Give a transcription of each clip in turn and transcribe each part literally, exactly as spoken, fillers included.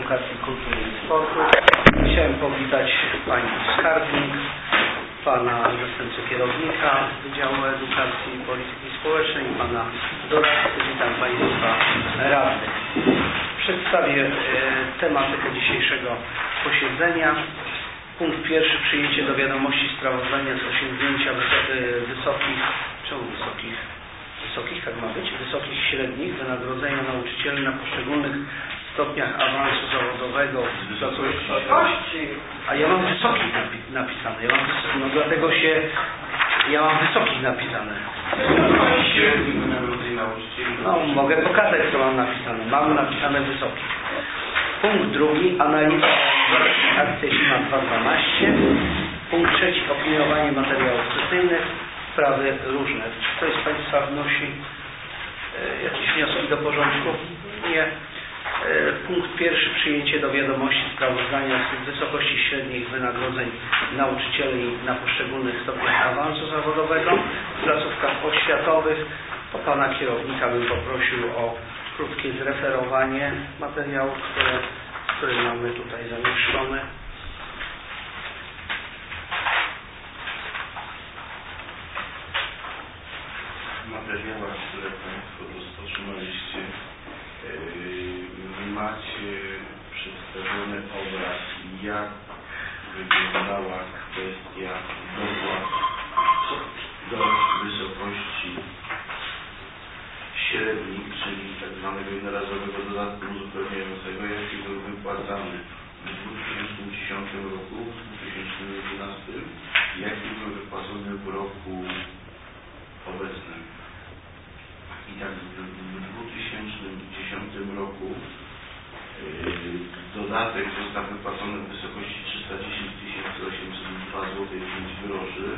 Edukacji, Kultury i Sportu. Chciałem powitać Pani Skarbnik, Pana Zastępcę Kierownika Wydziału Edukacji i Polityki Społecznej i Pana Doradcy. Witam Państwa radnych. Przedstawię e, tematykę dzisiejszego posiedzenia. Punkt pierwszy. Przyjęcie do wiadomości sprawozdania z osiągnięcia wysokich, czemu wysokich, wysokich, tak ma być, wysokich średnich wynagrodzenia nauczycieli na poszczególnych stopniach awansu zawodowego. A ja mam wysokich napi napisane, ja mam, no dlatego się, ja mam wysokich napisane. Średnich wynagrodzeń nauczycieli. No, mogę pokazać, co mam napisane. Mam napisane wysokie. Punkt drugi. Analiza akcja I M A dwa dwanaście. Punkt trzeci. Opiniowanie materiałów sesyjnych. Sprawy różne. Czy ktoś z Państwa wnosi e, jakieś wnioski do porządku? Nie. E, punkt pierwszy. Przyjęcie do wiadomości sprawozdania z wysokości średnich wynagrodzeń nauczycieli na poszczególnych stopniach awansu zawodowego w placówkach oświatowych. To Pana kierownika bym poprosił o krótkie zreferowanie materiałów, które, które mamy tutaj zamieszczone. W materiałach, które Państwo otrzymaliście, yy, macie przedstawiony obraz, jak wyglądała kwestia dopłat do wysokości średnich, czyli tak zwanego jednorazowego dodatku uzupełniającego, jaki był wypłacany w dwa tysiące dziesiątym roku, w dwa tysiące jedenastym, jaki był wypłacony w roku obecnym. I tak w dwa tysiące dziesiątym roku yy, dodatek został wypłacony w wysokości trzysta dziesięć tysięcy osiemset dwa złote i pięć groszy.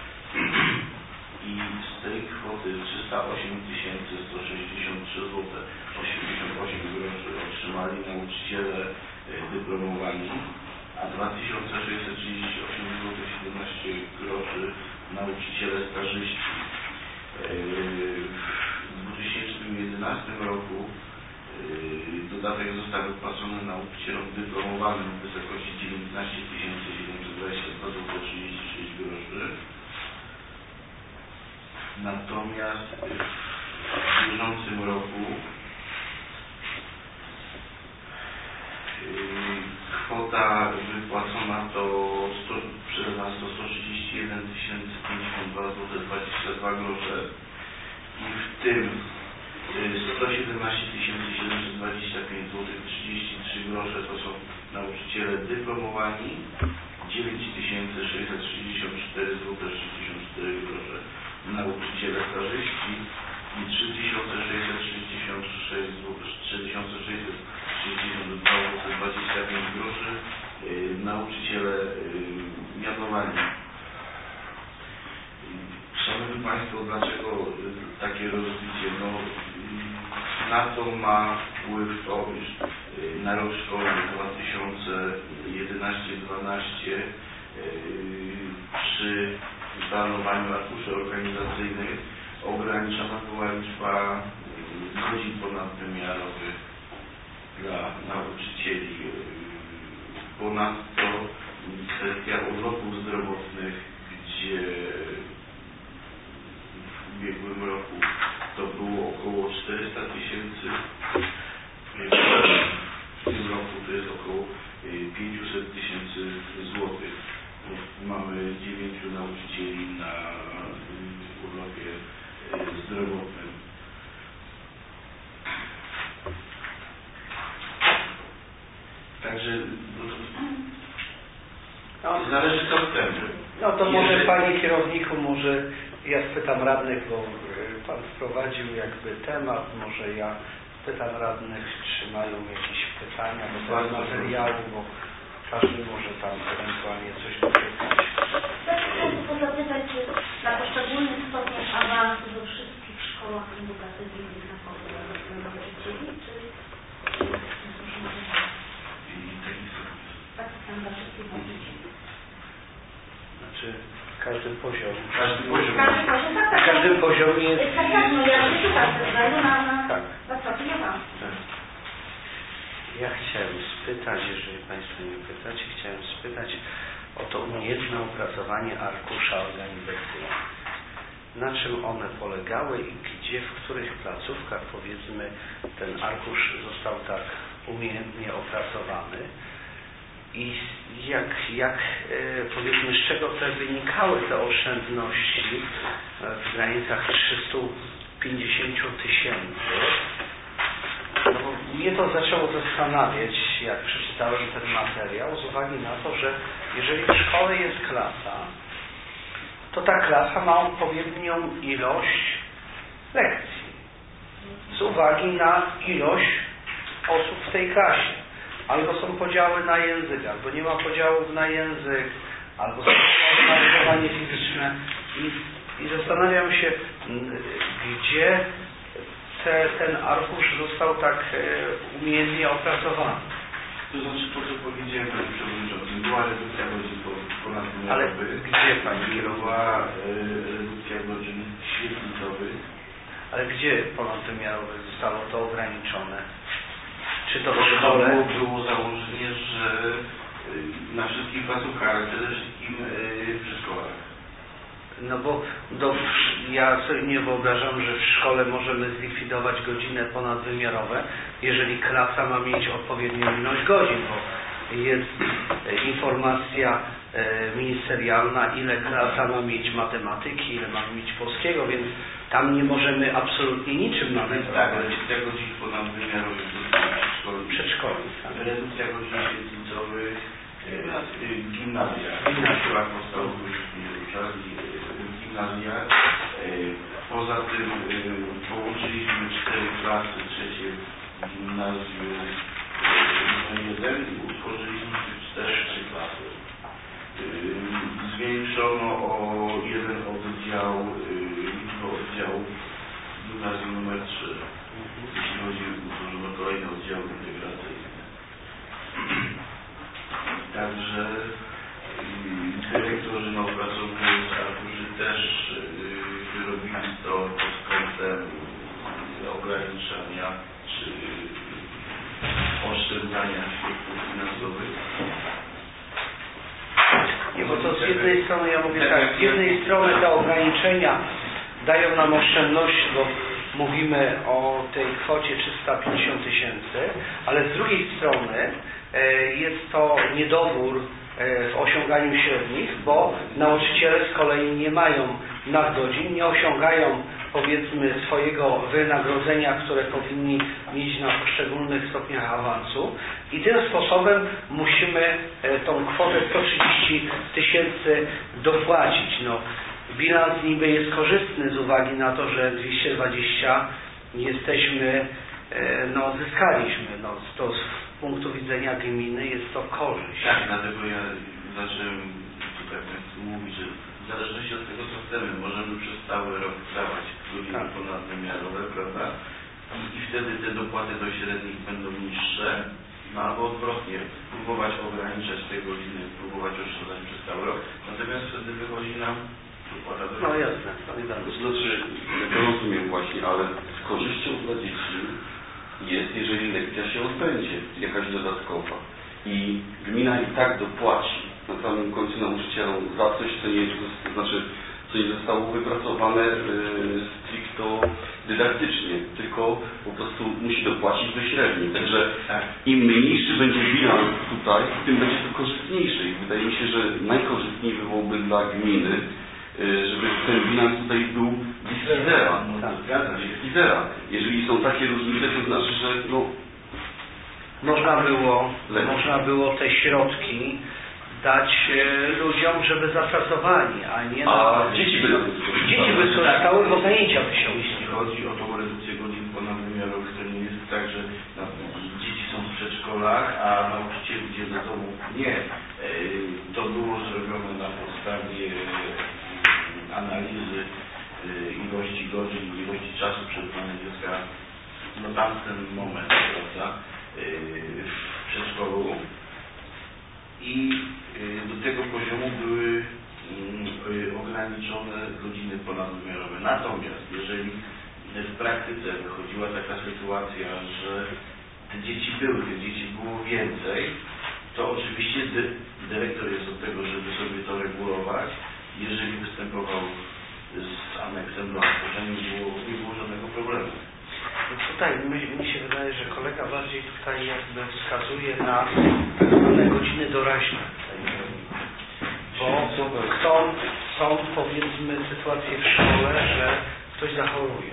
I z tej kwoty trzysta osiem tysięcy sto sześćdziesiąt trzy złote osiemdziesiąt osiem groszy otrzymali nauczyciele dyplomowani, a dwa tysiące sześćset trzydzieści osiem złote siedemnaście groszy nauczyciele stażyści. W dwa tysiące jedenastym roku dodatek został wypłacony nauczycielom dyplomowanym w wysokości dziewiętnaście tysięcy siedemset dwadzieścia dwa złote trzydzieści sześć groszy. Natomiast w bieżącym roku kwota wypłacona to sto, przez nas to sto trzydzieści jeden tysięcy pięćdziesiąt dwa złote dwadzieścia dwa grosze i w tym sto siedemnaście tysięcy siedemset dwadzieścia pięć złote trzydzieści trzy grosze to są nauczyciele dyplomowani, dziewięć tysięcy sześćset sześćdziesiąt cztery złote sześćdziesiąt cztery grosze nauczyciele stażyści i trzy tysiące sześćset sześćdziesiąt sześć złote sześćdziesiąt dwa złote dwadzieścia pięć groszy yy, nauczyciele yy, mianowani. Szanowni Państwo, dlaczego yy, takie rozbicie? No, yy, na to ma wpływ to, iż yy, na rok szkolny dwa tysiące jedenaście dwanaście yy, przy planowaniu arkuszy organizacyjnych ograniczona była liczba godzin ponadwymiarowych dla nauczycieli. Ponadto kwestia urlopów zdrowotnych, gdzie w ubiegłym roku to było około czterysta tysięcy, w tym roku to jest około pięćset tysięcy złotych. Mamy dziewięciu nauczycieli na urlopie zdrowotnym. Także no, zależy co chcemy. No to może Jeżeli... Panie Kierowniku, może ja spytam radnych, bo Pan wprowadził jakby temat, może ja pytam radnych, czy mają jakieś pytania do tego materiału, bo każdy może tam ewentualnie coś dopytać. Chcę tylko zapytać, czy na poszczególnych stopniach awansu we wszystkich szkołach edukacyjnych na nauczycieli, czy tak samo dla wszystkich nauczycieli? Znaczy w każdym poziomie. Każdy poziom. Każdy poziom, tak, tak. W każdym poziomie jest... Tak, tak, no ja wyszukam ze względu na, na, tak. na co nie mam. Tak. Ja chciałem spytać, spytać, jeżeli Państwo nie pytacie, chciałem spytać o to umiejętne opracowanie arkusza organizacyjnego. Na czym one polegały i gdzie, w których placówkach, powiedzmy, ten arkusz został tak umiejętnie opracowany i jak, jak powiedzmy, z czego te wynikały te oszczędności w granicach trzysta pięćdziesiąt tysięcy. No bo mnie to zaczęło zastanawiać, jak przeczytałem ten materiał, z uwagi na to, że jeżeli w szkole jest klasa, to ta klasa ma odpowiednią ilość lekcji z uwagi na ilość osób w tej klasie. Albo są podziały na język, albo nie ma podziałów na język, albo są podziały na wychowanie fizyczne. I, i zastanawiam się, gdzie te, ten arkusz został tak e, umiejętnie opracowany. To znaczy to, co powiedziałem Panie Przewodniczący, była redukcja godzin ponadwymiarowych. Ale gdzie Pani kierowała e, redukcja godzin świetlicowych. Ale gdzie ponadwymiarowe zostało to ograniczone? Czy to w To szkole? było, było założenie, że y, na wszystkich placówkach, ale przede wszystkim y, w przedszkolach. No bo do, ja sobie nie wyobrażam, że w szkole możemy zlikwidować godziny ponadwymiarowe, jeżeli klasa ma mieć odpowiednią ilość godzin, bo jest informacja e, ministerialna, ile klasa ma mieć matematyki, ile ma mieć polskiego, więc tam nie możemy absolutnie niczym nawet. Tak, redukcja godzin ponadwymiarowych w szkole. Przedszkolnych. Tak. Redukcja godzin świetlicowych w gimnazjach, w szkołach podstawowych, w gimnazjach. Poza tym połączyliśmy cztery klasy trzecie w gimnazjum jeden i utworzyliśmy cztery trzy klasy. Zwiększono o jeden oddział liczbę oddziałów w gimnazjum numer trzy. Jeśli chodzi, utworzono kolejne oddziały integracyjne. Także dyrektorzy no, opracowując arkuszy też yy, wyrobili to pod kątem ograniczania czy oszczędzania środków finansowych. Nie, bo to z jednej strony, ja mówię tak, z jednej strony te ograniczenia dają nam oszczędność, bo mówimy o tej kwocie trzysta pięćdziesiąt tysięcy, ale z drugiej strony jest to niedobór w osiąganiu średnich, bo nauczyciele z kolei nie mają nadgodzin, nie osiągają, powiedzmy, swojego wynagrodzenia, które powinni mieć na poszczególnych stopniach awansu i tym sposobem musimy tą kwotę sto trzydzieści tysięcy dopłacić. No, bilans niby jest korzystny z uwagi na to, że dwieście dwadzieścia jesteśmy, no, zyskaliśmy. No, to z punktu widzenia gminy jest to korzyść. Tak, dlatego ja zacząłem tutaj mówić, że w zależności od tego, co chcemy, możemy przez cały rok dawać godziny tak. ponadwymiarowe, prawda? I, I wtedy te dopłaty do średnich będą niższe, no albo odwrotnie, próbować ograniczać te godziny, próbować oszczędzać przez cały rok, natomiast wtedy wychodzi nam dopłata do No jasne, to nie tak. To znaczy, ja rozumiem właśnie, ale z korzyścią dla dzieci jest, jeżeli lekcja się odbędzie, jakaś dodatkowa. I gmina i tak dopłaci na samym końcu nauczycielom za coś, co nie, to znaczy, co nie zostało wypracowane yy, stricto dydaktycznie, tylko po prostu musi dopłacić do średniej. Także im mniejszy będzie bilans tutaj, tym będzie to korzystniejsze. I wydaje mi się, że najkorzystniej byłoby dla gminy, żeby ten bilans tutaj był bliski zera. Bliski zera. Jeżeli są takie różnice, to znaczy, że no, można było, można było te środki dać e, ludziom, żeby zapracowali, a nie na... A dzieci by na tym skorzystały. Dzieci by skorzystały, bo zajęcia by się Jeśli chodzi o tą redukcję godzin ponadwymiarowych, to nie jest tak, że no, dzieci są w przedszkolach, a nauczyciel idzie do domu. Nie. E, to było zrobione na podstawie analizy y, ilości godzin, ilości czasu przebywania dziecka no tamten moment, prawda, y, w przedszkolu i y, do tego poziomu były y, ograniczone godziny ponadwymiarowe. Natomiast jeżeli w praktyce wychodziła taka sytuacja, że te dzieci były, tych dzieci było więcej, to oczywiście dy, dyrektor jest od tego, żeby sobie to regulować. Jeżeli występował z aneksem do akta, nie było, nie było żadnego problemu. Tutaj mi, mi się wydaje, że kolega bardziej tutaj jakby wskazuje na tak zwane godziny doraźne. Bo są, są powiedzmy sytuacje w szkole, że ktoś zachoruje.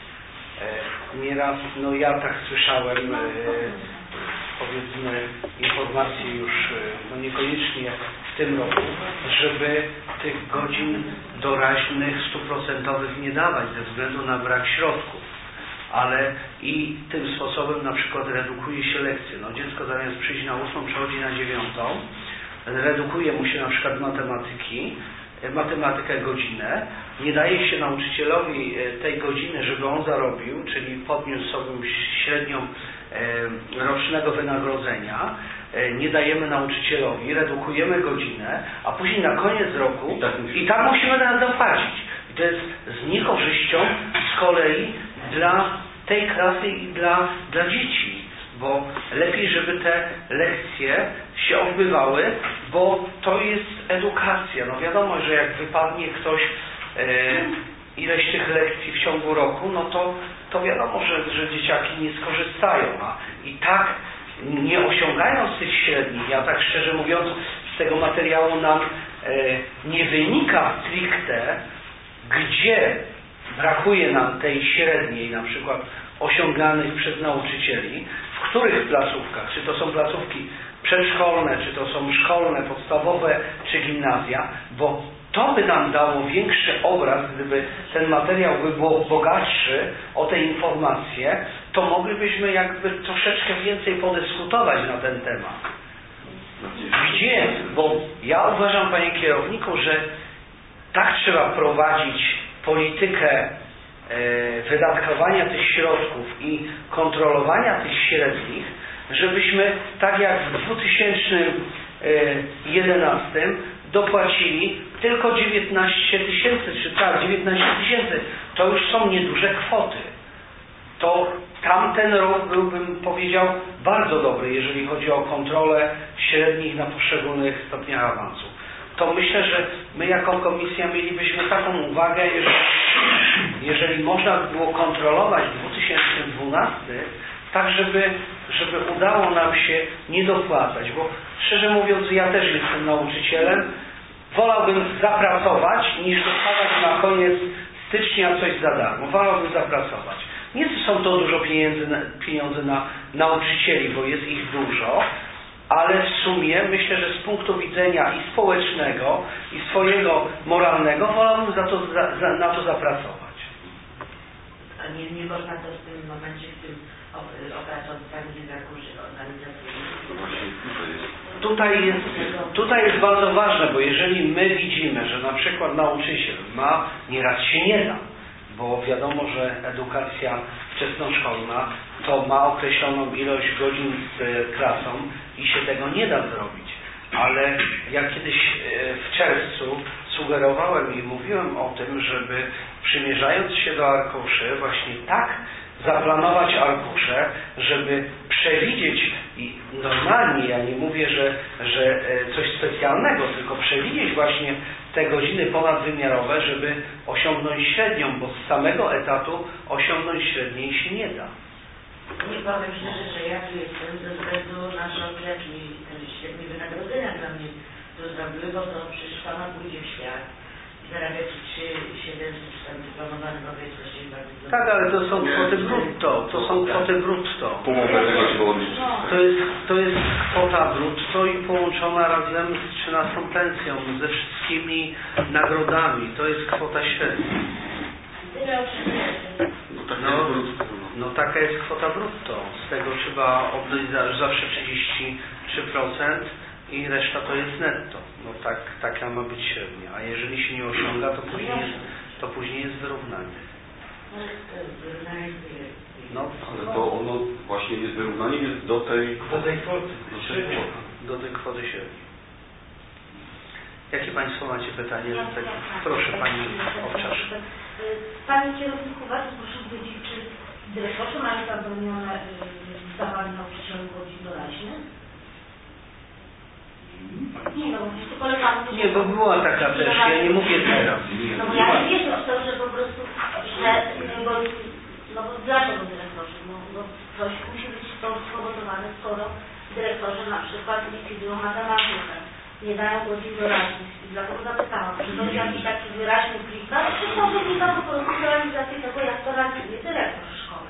E, nieraz, no ja tak słyszałem, e, powiedzmy informacje już, no niekoniecznie w tym roku, żeby tych godzin doraźnych stuprocentowych nie dawać ze względu na brak środków. Ale i tym sposobem na przykład redukuje się lekcje. No dziecko zamiast przyjść na ósmą przechodzi na dziewiątą, redukuje mu się na przykład matematyki, matematykę godzinę, nie daje się nauczycielowi tej godziny, żeby on zarobił, czyli podniósł sobie średnią rocznego wynagrodzenia, nie dajemy nauczycielowi, redukujemy godzinę, a później na koniec roku i tak, i tak musimy nas dopłacić. I to jest z niekorzyścią z kolei dla tej klasy i dla, dla dzieci, bo lepiej, żeby te lekcje się odbywały, bo to jest edukacja. No wiadomo, że jak wypadnie ktoś e, ileś tych lekcji w ciągu roku, no to, to wiadomo, że, że dzieciaki nie skorzystają. A i tak nie osiągając tych średnich, ja tak szczerze mówiąc z tego materiału nam e, nie wynika stricte, gdzie brakuje nam tej średniej, na przykład osiąganych przez nauczycieli, w których placówkach, czy to są placówki przedszkolne, czy to są szkolne, podstawowe, czy gimnazja, bo to by nam dało większy obraz, gdyby ten materiał by był bogatszy o te informacje, to moglibyśmy jakby troszeczkę więcej podyskutować na ten temat. Gdzie? Bo ja uważam, panie kierowniku, że tak trzeba prowadzić politykę e, wydatkowania tych środków i kontrolowania tych średnich, żebyśmy tak jak w dwa tysiące jedenastym dopłacili tylko dziewiętnaście tysięcy, czy tak, dziewiętnaście tysięcy. To już są nieduże kwoty. To tamten rok był, bym powiedział, bardzo dobry, jeżeli chodzi o kontrolę średnich na poszczególnych stopniach awansu. To myślę, że my jako komisja mielibyśmy taką uwagę, jeżeli, jeżeli można by było kontrolować dwa tysiące dwunasty, tak żeby, żeby udało nam się nie dopłacać, bo szczerze mówiąc ja też jestem nauczycielem, wolałbym zapracować niż dostawać na koniec stycznia coś za darmo, wolałbym zapracować. Nie są to dużo pieniędzy na, pieniądze na nauczycieli, bo jest ich dużo, ale w sumie myślę, że z punktu widzenia i społecznego, i swojego moralnego wolałbym za to, za, za, na to zapracować. A nie, nie można to w tym momencie, w tym opracowaniu organizacyjnym? Tutaj jest, tutaj jest bardzo ważne, bo jeżeli my widzimy, że na przykład nauczyciel ma, nieraz się nie da, bo wiadomo, że edukacja wczesnoszkolna to ma określoną ilość godzin z klasą i się tego nie da zrobić. Ale ja kiedyś w czerwcu sugerowałem i mówiłem o tym, żeby przymierzając się do arkuszy właśnie tak zaplanować arkusze, żeby przewidzieć i normalnie, ja nie mówię, że, że coś specjalnego, tylko przewidzieć właśnie te godziny ponadwymiarowe, żeby osiągnąć średnią, bo z samego etatu osiągnąć średniej się nie da. Nie powiem szczerze, że ja tu jestem ze względu na to, jaki średnie wynagrodzenia dla mnie to zrobiły, bo to przecież Pana pójdzie w świat i zarabia Ci trzy siedemset, tam dyplomowany nowieckości. Tak, ale to są kwoty brutto, to są kwoty brutto. Połowę tego trzeba odliczyć. To jest, to jest kwota brutto i połączona razem z trzynastą pensją, ze wszystkimi nagrodami. To jest kwota średnia. No, no taka jest kwota brutto. Z tego trzeba odjąć zawsze trzydzieści trzy procent i reszta to jest netto. No tak, taka ma być średnia. A jeżeli się nie osiąga, to później jest, to później jest wyrównanie. No, ale to ono właśnie jest wyrównanie jest do tej do tej kwoty, do tej kwoty, do tej kwoty średniej. Jakie Państwo macie pytanie? Ja Tak, tak, proszę tak, Pani tak, Owczarz. Panie kierowniku, bardzo proszę powiedzieć, czy dyrektorzy mają zabronione zdawanie nauczycielom godzin doraźnych? Nie, no bo polegało... Nie, bo była taka też, ja nie mówię teraz. No bo ja nie wierzę w to, że po prostu, że... Bo, no bo dlaczego dyrektorzy? No, no coś musi być to spowodowane, skoro dyrektorzy na przykład likwidują matematykę, nie dają godzin doraźnych. I dlatego zapytałam, czy to jest jakiś taki wyraźny przykład, czy to wynika po prostu z realizacji tego, jak to realizuje dyrektor w szkole.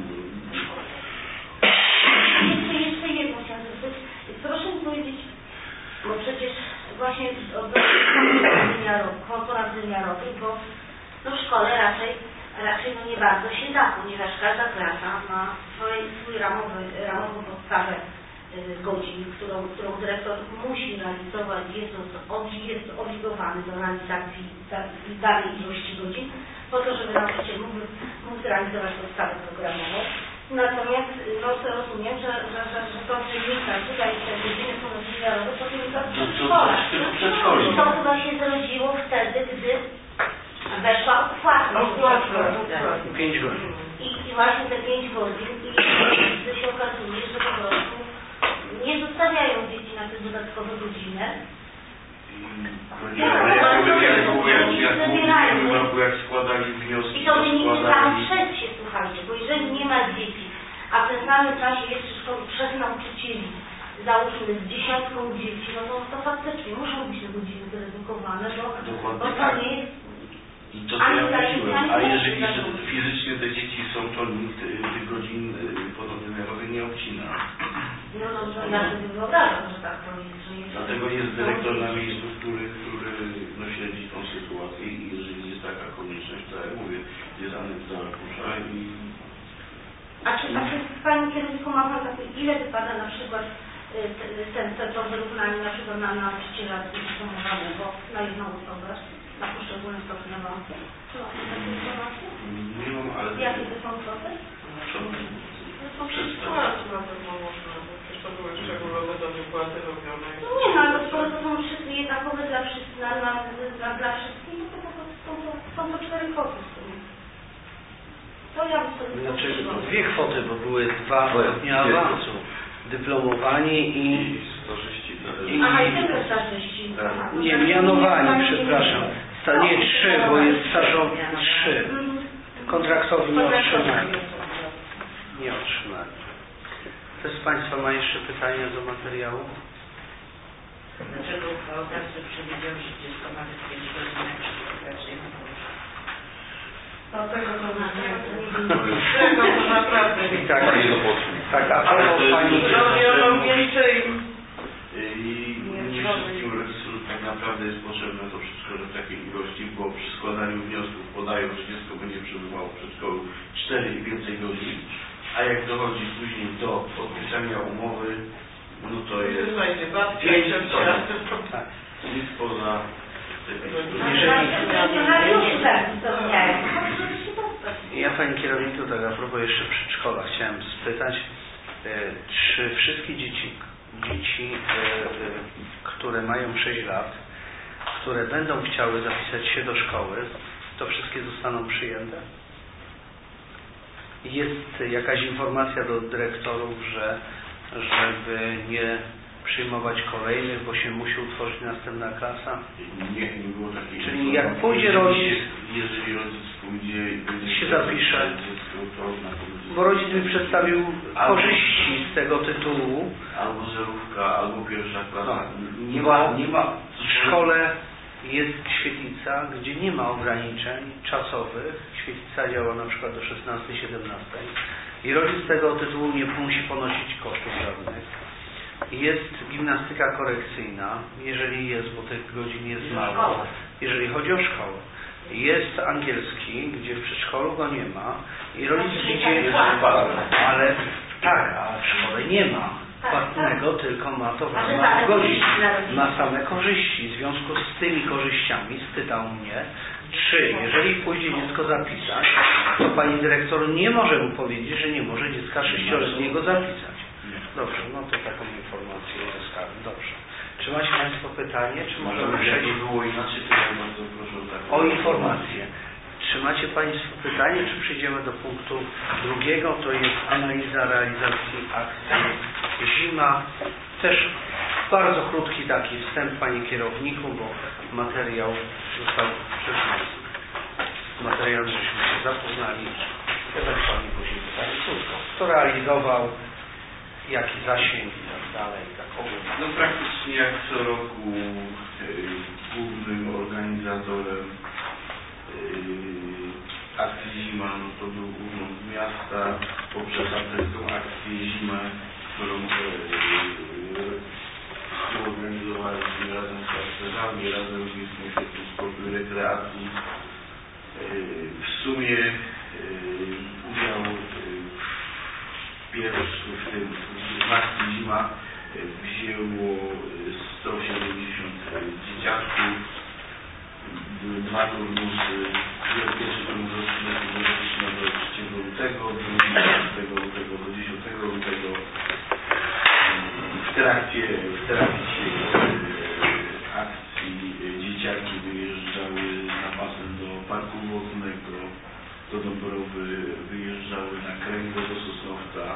Jeszcze, jeszcze jedno chciałam zapytać. Proszę mi powiedzieć, bo przecież właśnie od poradzenia robić, bo no w szkole raczej, raczej no nie bardzo się da, ponieważ każda klasa ma swój, swój ramowy, ramową podstawę y, godzin, którą, którą dyrektor musi realizować, jest, jest obligowany do realizacji danej ilości godzin, po to, żeby nauczyciel mógł, mógł realizować podstawę programową. Natomiast no, rozumiem, że, że, że, że to wynika tutaj te godziny ponadwymiarowe, to wynika w przedszkolu. I to chyba się zrodziło wtedy, gdy weszła odpłatność. pięć godzin. I, I właśnie te pięć godzin i wtedy się okazuje, że po prostu nie zostawiają dzieci na te dodatkowe godziny. Jak składali wnioski, i to wynika samo przez się, słuchajcie, bo jeżeli nie ma dzieci, a w tym samym czasie jeszcze szkoły trzech nauczycieli, załóżmy z dziesiątką dzieci, no to, to faktycznie muszą być te godziny zredukowane, bo, bo to tak. nie jest... I to co ja mówiłem, a jeżeli fizycznie te dzieci są, to nikt tych godzin ponadwymiarowych nie obcina. No, no, no ja sobie wyobrażam, że tak to jest. Że jest Dlatego jest dyrektor na miejscu, który, który no, śledzi tą sytuację i jeżeli jest taka konieczność, to jak mówię, jest analiza arkusza i... A czy, a czy Pani kierowniku ma Pan takie, ile wypada na przykład ten, ten, ten, to wyrównanie na przykład na nauczyciela dyplomowanego na jedną osobę, na poszczególne stopniowanie? Czy ma Pan takie informacje? Nie mam, ale... Jakie to są kwoty? Przestań. Na pewno można, bo przecież to były szczegółowe do wypłaty robione. No nie, no ale skoro to są wszyscy jednakowe dla wszystkich, dla, dla, dla, dla wszystkich, no to po prostu są to, są to cztery kwoty w sumie. To ja bym sobie Znaczy poprosiła. dwie kwoty, bo były dwa stopnie awansu. Dyplomowani i... Stażyści. i Aha, i tylko stażyści. nie, mianowani, przepraszam. Sta, nie, trzy, bo jest stażowy trzy. Kontraktowi nie otrzymali. Nie otrzymali. Ktoś z Państwa ma jeszcze pytania do materiału? Dlaczego uchwałodawca przewidział, że dziecko ma być pięć godzin na kwalifikacyjną? No tego to nie wiem. Tego to naprawdę nie Tak, tak, a propos Pani... Robiono więcej. I nie wszystkim rodzicom tak naprawdę jest potrzebne to przedszkole w takiej ilości, bo przy składaniu wniosków podają, że dziecko będzie przebywało w przedszkolu cztery i więcej godzin, a jak dochodzi później do podpisania umowy, no to jest Słuchajcie, babcia pięć i godzin. ciocia. Tak. Nic poza tym. Ja Pani kierowniku, tak a propos jeszcze przedszkola, chciałem spytać, e, czy wszystkie dzieci, dzieci, e, e, które mają sześć lat, które będą chciały zapisać się do szkoły, to wszystkie zostaną przyjęte? Jest jakaś informacja do dyrektorów, że żeby nie przyjmować kolejnych, bo się musi utworzyć następna klasa? Nie, nie było takiej. Czyli jak pójdzie rodzic, jeżeli rodzic pójdzie i będzie się zapisze, dziecko, to na pewno bo rodzic mi przedstawił korzyści z tego tytułu. Albo zerówka, albo pierwsza klasa. No, Nie ma, nie ma. W szkole jest świetlica, gdzie nie ma ograniczeń czasowych. Świetlica działa na przykład do szesnastej siedemnastej i rodzic z tego tytułu nie musi ponosić kosztów żadnych. Jest gimnastyka korekcyjna, jeżeli jest, bo tych godzin jest mało, jeżeli chodzi o szkołę. Jest angielski, gdzie w przedszkolu go nie ma i rodzic widzi, ale tak, a w szkole nie ma płatnego, tylko ma to w ramach godzin. Ma same korzyści. W związku z tymi korzyściami spytał mnie, czy jeżeli pójdzie dziecko zapisać, to pani dyrektor nie może mu powiedzieć, że nie może dziecka sześcioletniego zapisać. Dobrze, no to taką informację uzyskałem. Dobrze. Czy macie Państwo pytanie, czy możemy przejść? Jakby było inaczej, to ja bardzo proszę o taką O informację. Czy Czy macie Państwo pytanie, czy przejdziemy do punktu drugiego? To jest analiza realizacji akcji Zima. Też bardzo krótki taki wstęp, Panie Kierowniku, bo materiał został wcześniej, z materiałem żeśmy się zapoznali. Ewentualnie później pytanie krótko. Kto realizował, jaki zasięg i tak dalej, tak ogólnie. No praktycznie jak co roku yy, głównym organizatorem yy, akcji Zima, no to był Urząd Miasta poprzez atestą akcję Zimę, którą yy, organizowaliśmy razem z harcerzami, razem z Miejskim Ośrodkiem Sportu i Rekreacji. Yy, w sumie yy, udział yy, pierwszy w tym w akcji Zima wzięło sto siedemdziesiąt dzieciaczków, były dwa turnusy, pierwszy turnus od trzydziestego do trzeciego lutego, drugi od czwartego lutego do dziesiątego lutego. W trakcie, w trakcie akcji dzieciaki wyjeżdżały na basen do parku wodnego, do Dąbrowy, wyjeżdżały na Kręgę do Sosnowca.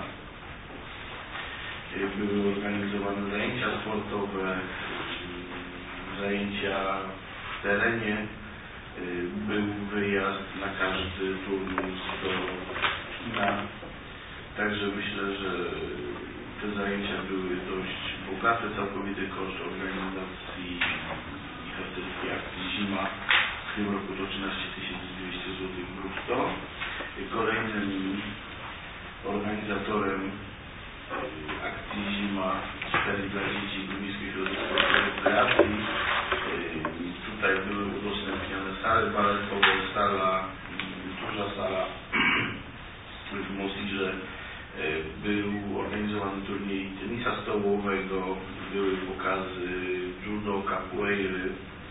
Były organizowane zajęcia sportowe, zajęcia w terenie. Był wyjazd na każdy turnus do kina. Także myślę, że te zajęcia były dość bogate. Całkowity koszt organizacji i harcerskiej akcji Zima w tym roku to trzynaście tysięcy dwieście złotych brutto. Kolejnym organizatorem akcji Zima cztery dla dzieci w Miejskiej Ośrodku Sportu i Rekreacji. Tutaj były udostępniane sale baletowe, sala, duża sala w Mosirze. Był organizowany turniej tenisa stołowego, były pokazy judo, capoeiry.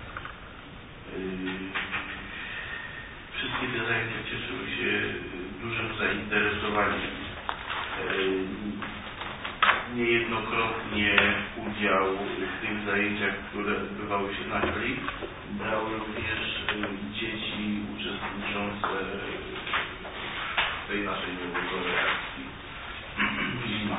Wszystkie te zajęcia cieszyły się dużym zainteresowaniem. Niejednokrotnie udział w tych zajęciach, które odbywały się na hali, brały również dzieci uczestniczące w tej naszej nowoczesnej akcji Zima.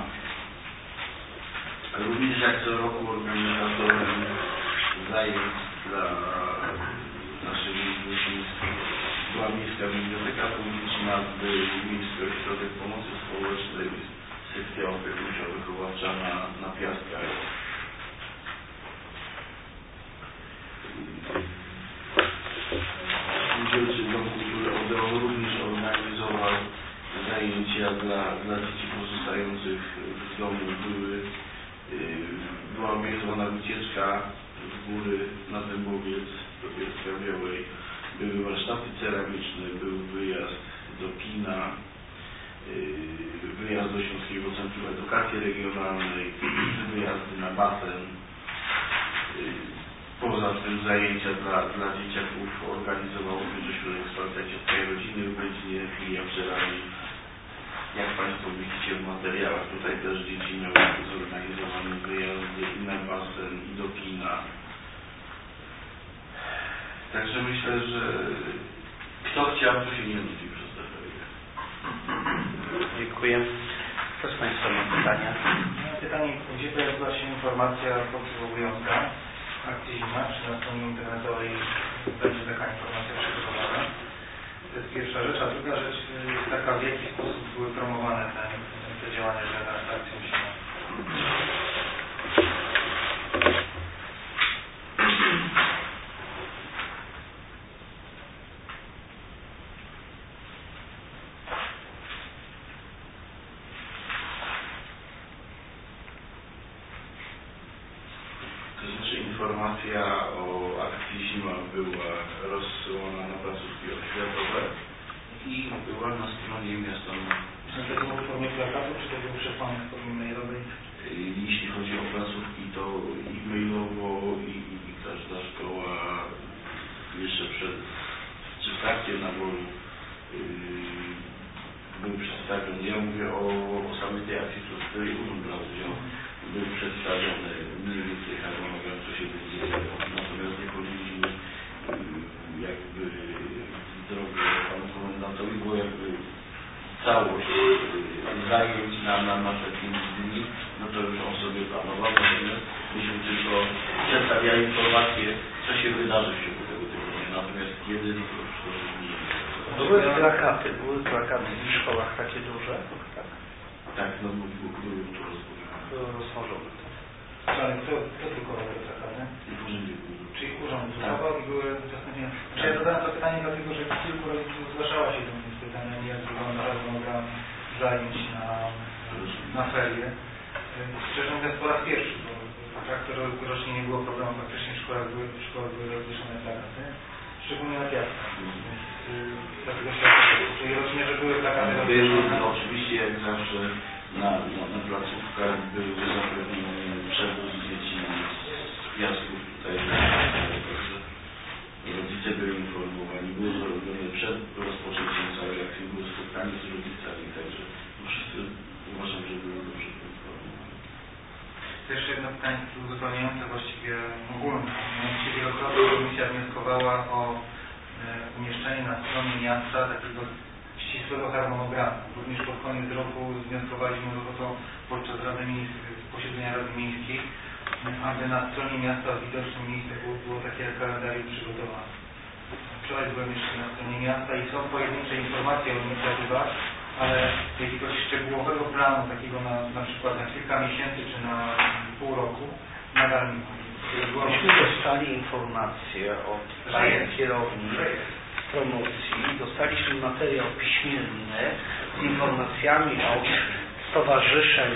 Również jak co roku organizatorem zajęć dla naszych mieszkańców była Miejska Biblioteka Publiczna, był Miejski Ośrodek Pomocy Społecznej, sekcja opiekuńczo-wychowawcza na, na Piaskach. Dzielczy Dom Kultury Odeon również organizował zajęcia dla, dla dzieci pozostających w domu. Były, była organizowana wycieczka w góry na Dębowiec do Bielska-Białej. Były warsztaty ceramiczne, był wyjazd do kina, wyjazd do Śląskiego Centrum Edukacji Regionalnej, wyjazdy na basen. Poza tym zajęcia dla, dla dzieciaków organizował również Ośrodek Wsparcia Dziecka i Rodziny w Będzinie, filia Przerazi. Jak Państwo widzicie w materiałach, tutaj też dzieci miały zorganizowane wyjazdy i na basen, i do kina. Także myślę, że kto chciał, to się nie nudzi przez te ferie. Dziękuję. Kto z Państwa ma pytania? Pytanie, gdzie pojawiła się informacja podsumowująca akcji Zima? Czy na stronie internetowej będzie taka informacja przygotowana? To jest pierwsza rzecz. A druga rzecz jest taka, w jaki sposób były promowane te, te działania związane z akcją Zima? Informacja o akcji Zima była rozsyłana na placówki oświatowe i była na stronie miasta. Czy to było w formie plakatu, czy to było przesłane w formie mailowej? Jeśli chodzi o placówki, to e-mailowo i, i każda szkoła jeszcze przed czy w trakcie naboru yy, był przedstawiony. Ja mówię o, o samej tej akcji, w której Urząd brał udział. Był przedstawiony mniej więcej harmonogram, co się będzie działo. Natomiast nie chodziliśmy jakby w drogę zajęć na, na, na te pięć dni, no to już on sobie planował, natomiast myśmy tylko przedstawiali informacje, co się wydarzy w ciągu tego tygodnia, natomiast kiedy, no to już to nie. Były plakaty, były plakaty w szkołach takie duże? Tak, tak no były to rozłożone. Były rozłożone. Ale kto, kto drukował te plakaty? Czyli urząd drukował i były udostępnione. Czy ja zadałem to pytanie dlatego, że kilku rodziców zgłaszało się do mnie z pytaniem, jak wygląda harmonogram zajęć na, na ferie. Szczerze mówiąc po raz pierwszy, bo tak to rocznie nie było problemu, faktycznie w szkołach były, w szkołach były rozwieszone plakaty, szczególnie na piaskach. Dlatego się czyli rozumiem, że były plakaty rozwieszone. No, oczywiście jak zawsze na, na, na placówkach był zapewniony przewóz dzieci z piasków tutaj. Rodzice byli informowani, było zrobione przed rozpoczęciem całej akcji, było spotkanie z rodzicami, także wszyscy uważam, że były dobrze poinformowani. To jeszcze jedno pytanie uzupełniające, właściwie ogólne. Mianowicie wielokrotnie komisja wnioskowała o e, umieszczenie na stronie miasta takiego ścisłego harmonogramu. Również pod koniec roku wnioskowaliśmy o to podczas Rady Miejskiej, posiedzenia Rady Miejskiej, aby na stronie miasta w widocznym miejscu było, było takie kalendarium przygotowane. Wczoraj byłem jeszcze na stronie miasta i są pojedyncze informacje o inicjatywach, ale jakiegoś szczegółowego planu, takiego na, na przykład na kilka miesięcy czy na pół roku, nadal nie ma. Myśmy dostali informacje od kierowni z promocji, dostaliśmy materiał piśmienny z informacjami od stowarzyszeń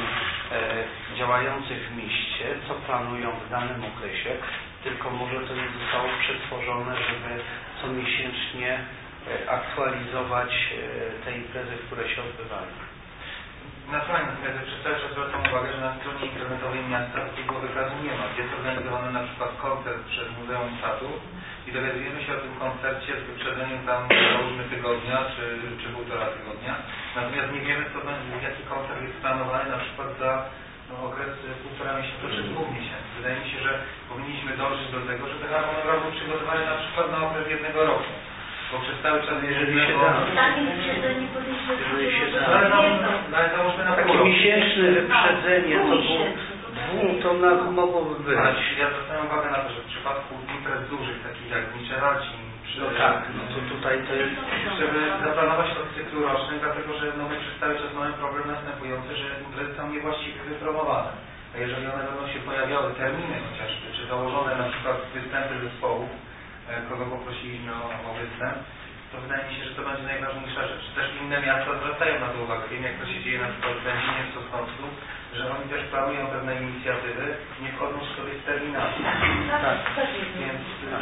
e, działających w mieście, co planują w danym okresie, tylko może to nie zostało przetworzone, żeby co miesięcznie e, aktualizować e, te imprezy, które się odbywają. Naturalnie, natomiast przez cały czas zwracam uwagę, że na stronie internetowej miasta takiego wykazu nie ma. Jest organizowany na przykład koncert przed Muzeum Statu i dowiadujemy się o tym koncercie z wyprzedzeniem tam załóżmy tygodnia czy, czy półtora tygodnia. Natomiast nie wiemy, co będzie, jaki koncert jest planowany na przykład za no, okres półtora miesiąca czy dwóch miesięcy. Wydaje mi się, że powinniśmy dążyć do tego, żeby harmonogram był przygotowany na przykład na okres jednego roku. Bo przez cały czas, jeżeli się da. Takie wyprzedzenie powinniśmy Jeżeli się da. Ale, no, ale załóżmy na Takie miesięczne wyprzedzenie, to było dwu, to na, mogłoby być. Ale ja zwracam uwagę na to, że w przypadku imprez dużych, takich jak Dni Czerwacin, no tak, no to tutaj to jest... żeby zaplanować to w cyklu rocznym, dlatego że no, my przez cały czas mamy problem następujący, że imprezy są niewłaściwie wypromowane. A jeżeli one będą się pojawiały, terminy chociażby, czy założone na przykład występy zespołów, kogo poprosiliśmy o, o występ, to wydaje mi się, że to będzie najważniejsza rzecz. Też inne miasta zwracają na to uwagę. Wiem, jak to się dzieje na przykład w Będzinie, w Sosnowcu, że oni też planują pewne inicjatywy, nie wchodząc sobie z terminami. Tak, tak. Więc...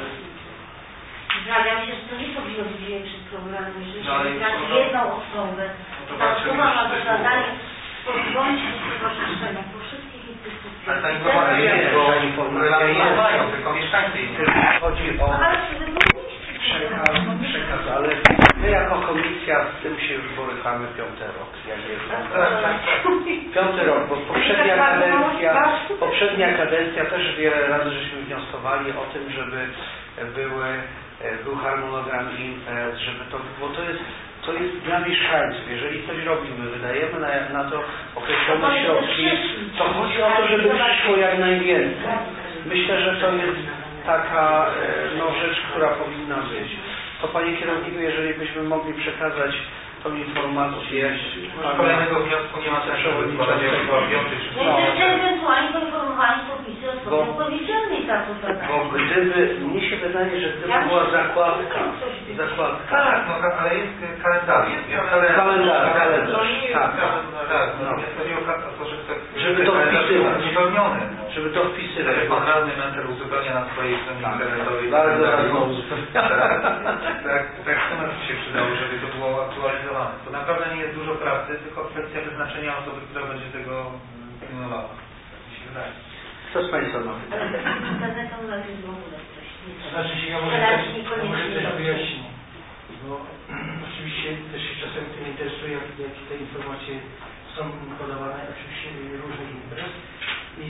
Zgadzam się, że to nie powinno być większym problemem, jeżeli No, się wybrać to, jedną osobę. No to Ta patrzymy, osoba ma że za zadanie pozwolić do stowarzyszenia po wszystkich instytucjach. Ale ta informacja jest, bo ta informacja jest, mają, tylko mieszkańcy nie tylko chodzi o Ale wtedy przekaz, przekaz, ale my jako komisja z tym się już borykamy piąty rok, jak jest piąty rok, bo poprzednia kadencja, poprzednia kadencja też wiele razy żeśmy wnioskowali o tym, żeby były, był harmonogram imprez, żeby to, bo to jest, to jest dla mieszkańców. Jeżeli coś robimy, wydajemy na, na to określone środki, to chodzi o to, żeby przyszło jak najwięcej. Myślę, że to jest taka no, rzecz, która powinna być. To panie kierowniku, jeżeli byśmy mogli przekazać tą informację z kolejnego wniosku nie ma sensu składania piąty czy no, jeszcze ewentualnie poinformowali komisję o swoim odpowiedzialnej za to zadanie. Bo gdyby, mnie się wydaje, że gdyby była zakładka, zakładka. Tak, no ale jest kalendarz. Jest kalendarz, kalendarz, kalendarz. Tak, tak. Natomiast chodzi o to, żeby to żeby to wpisywać. Uzupełnione. Żeby to wpisywać. Tak, pan radny Mentel uzupełnia na swojej stronie internetowej. Bardzo ważną. Tak, tak, tak samo się przydało, żeby to było aktualizowane. To naprawdę nie jest dużo pracy, tylko kwestia wyznaczenia osoby, która będzie tego pilnowała. Tak mi się wydaje. Co z Państwa ma pytanie? Internetą jest w ogóle coś. Znaczy się, ja może też, ja może też wyjaśnię, bo oczywiście też się czasem tym interesuje, jak, jak te informacje są podawane, oczywiście różnych imprez i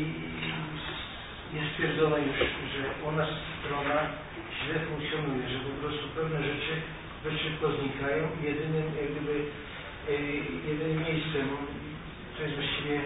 jest stwierdzone już, że u nas strona źle funkcjonuje, że po prostu pewne rzeczy dość szybko znikają. Jedynym, jak gdyby, jedynym miejscem to jest właściwie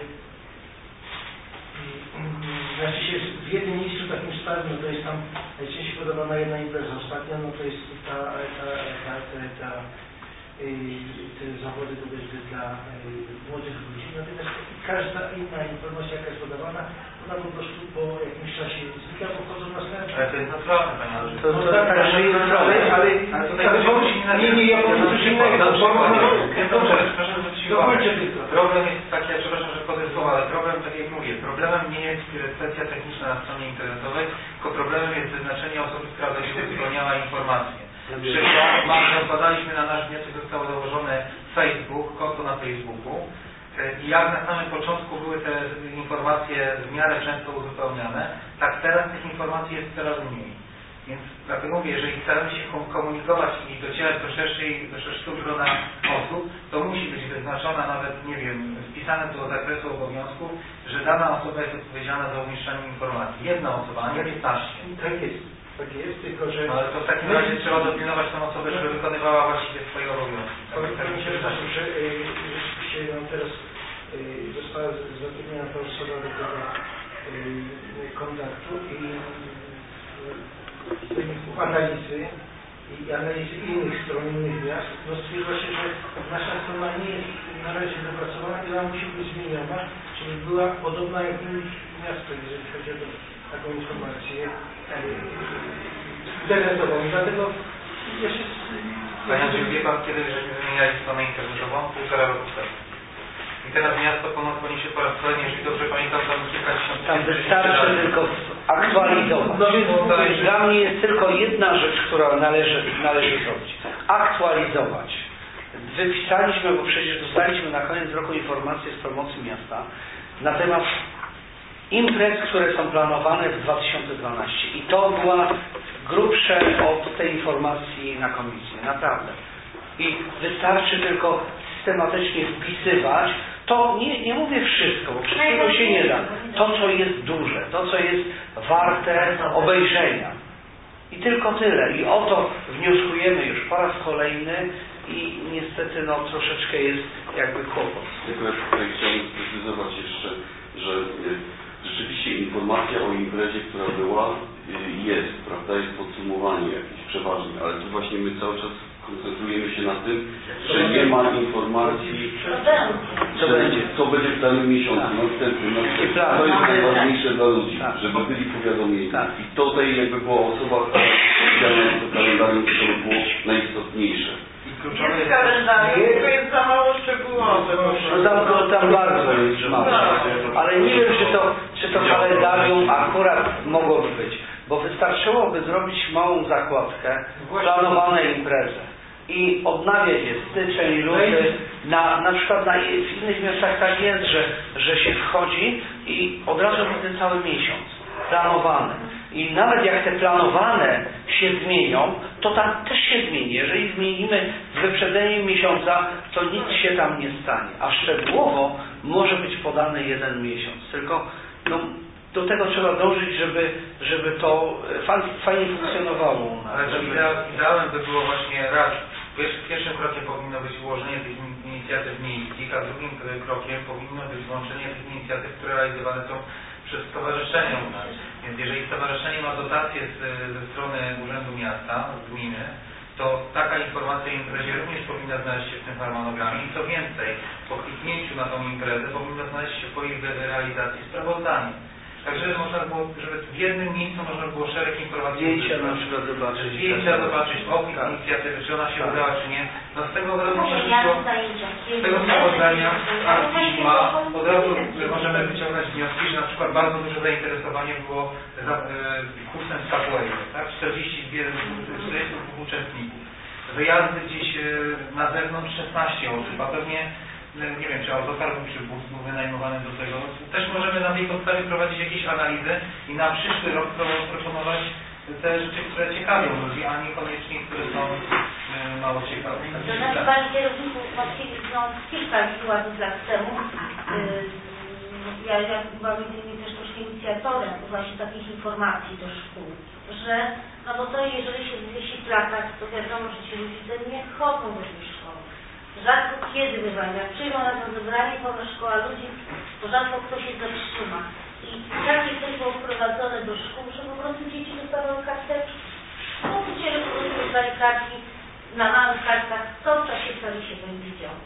znaczy się w jednym miejscu takim stałym, no to jest tam najczęściej podawana jedna impreza ostatnia, no to jest ta, ta, ta, ta, ta te zawody do dla młodych ludzi, natomiast każda inna informacja, jaka jest podawana, ona po prostu po jakimś czasie znika, bo wchodzą następne. Ale to jest naturalne, Panie To, to, to tak żyje, ale, ale, ale nie, nie, ja powiem coś innego. Dobrze, proszę zwrócić uwagę. Problem jest taki, ja przepraszam, że wchodzę w słowa, ale problem, tak jak mówię, problemem nie jest kwestia techniczna na stronie internetowej, tylko problemem jest wyznaczenie osoby, która będzie uzupełniała informacje. Przykład, zakładaliśmy na nasz wniosek, zostało założone Facebook, konto na Facebooku i jak na samym początku były te informacje w miarę często uzupełniane, tak teraz tych informacji jest coraz mniej. Więc dlatego mówię, jeżeli staramy się komunikować i docierać do szerszej, do szerszego grona osób, to musi być wyznaczona nawet, nie wiem, wpisane do zakresu obowiązków, że dana osoba jest odpowiedzialna za umieszczanie informacji. Jedna osoba, a nie piętnaście. Tak jest. Tak jest, tylko że... No, ale to w takim razie trzeba dopilnować tę osobę, żeby wykonywała właściwie swoje obowiązki. Tak, tak mi się wydaje, że rzeczywiście nam teraz została zatrudniona ta osoba do tego kontaktu i w wyniku analizy i analizy innych stron, innych miast, no stwierdza się, że nasza strona nie jest na razie dopracowana i ona musi być zmieniona, żeby była podobna jak innych miastach, jeżeli chodzi o taką informację internetową. Dlatego ja się... Panie Andrzeju, wie Pan, kiedy żeśmy wymieniali stronę internetową? Półtora roku temu. I teraz miasto pomoc poniesie po raz kolejny, jeżeli dobrze pamiętam, tam kilkadziesiąt... Tam wystarczy tylko aktualizować. Dla mnie jest tylko jedna rzecz, którą należy, należy zrobić. Aktualizować. Wypisaliśmy, bo przecież dostaliśmy na koniec roku informację z promocji miasta na temat imprez, które są planowane w dwa tysiące dwunastym. I to była grubsze od tej informacji na komisji. Naprawdę. I wystarczy tylko systematycznie wpisywać. To nie, nie mówię wszystko, bo wszystkiego się nie da. To, co jest duże, to, co jest warte obejrzenia. I tylko tyle. I o to wnioskujemy już po raz kolejny i niestety no troszeczkę jest jakby kłopot. Tylko ja tutaj chciałbym sprecyzować jeszcze, że rzeczywiście informacja o imprezie, która była, jest, prawda, jest podsumowanie jakieś przeważnie, ale tu właśnie my cały czas koncentrujemy się na tym, że nie ma informacji, co będzie, co będzie w danym miesiącu, tak. następnym, następnym. To jest najważniejsze dla ludzi, tak. żeby byli powiadomieni. Tak. I tutaj jakby była osoba, która odpowiedzialna za kalendarium, to by było najistotniejsze. Jest kalendarium, tylko jest za mało szczegółowe. No tam, tam bardzo jest mało. Ale nie wiem, czy to, czy to kalendarium akurat mogłoby być. Bo wystarczyłoby zrobić małą zakładkę, planowane imprezy i odnawiać je styczeń, luty. Na, na przykład na, w innych miastach tak jest, że, że się wchodzi i od razu będzie cały miesiąc planowane. I nawet jak te planowane się zmienią, to tam też się zmieni. Jeżeli zmienimy z wyprzedzeniem miesiąca, to nic się tam nie stanie. A szczegółowo może być podany jeden miesiąc. Tylko no, do tego trzeba dążyć, żeby, żeby to fajnie funkcjonowało u nas. Ale to ideałem by było właśnie raz. Pierwszym krokiem powinno być ułożenie tych inicjatyw miejskich, a drugim krokiem powinno być włączenie tych inicjatyw, które realizowane są przez stowarzyszenie u nas. Więc jeżeli stowarzyszenie ma dotacje z, ze strony Urzędu Miasta, z gminy, to taka informacja o imprezie również powinna znaleźć się w tym harmonogramie i co więcej, po kliknięciu na tą imprezę powinno znaleźć się po jej realizacji sprawozdanie. Także można było, żeby w jednym miejscu można było szereg informacji zdjęcia na przykład zobaczyć. Zdjęcia zobaczyć, opis tak. inicjatywy, czy ona się tak. udała, czy nie. No z tego od razu się wyszło, z tego sprawozdania akcji ma, od razu możemy wyciągnąć wnioski, że na przykład bardzo duże zainteresowanie było za, e, kursem z capoeira, tak? czterdzieści dwóch uczestników. Wyjazdy gdzieś e, na zewnątrz szesnaście osób, a pewnie nie wiem, czy autokar był, czy bus był wynajmowany do tego. Też możemy na tej podstawie prowadzić jakieś analizy i na przyszły rok proponować te rzeczy, które ciekawią ludzi, a niekoniecznie, które są e, mało ciekawe. To znaczy, Panie Kierowniku, no, kilka ładnych lat temu yy, ja, ja byłam między innymi też troszkę inicjatorem właśnie takich informacji do szkół, że no bo to jeżeli się zwiesi plakat, to wiadomo, że ci ludzie nie chodzą do tej szkoły. Rzadko kiedy bywają. Jak przyjdą na to zebranie, pełna szkoła ludzi, to rzadko ktoś się zatrzyma. I takie coś było wprowadzone do szkół, że po prostu dzieci dostawały karteczki. Nauczyciele po prostu dostali kartki na małych kartkach, co w czasie sali się będzie działo.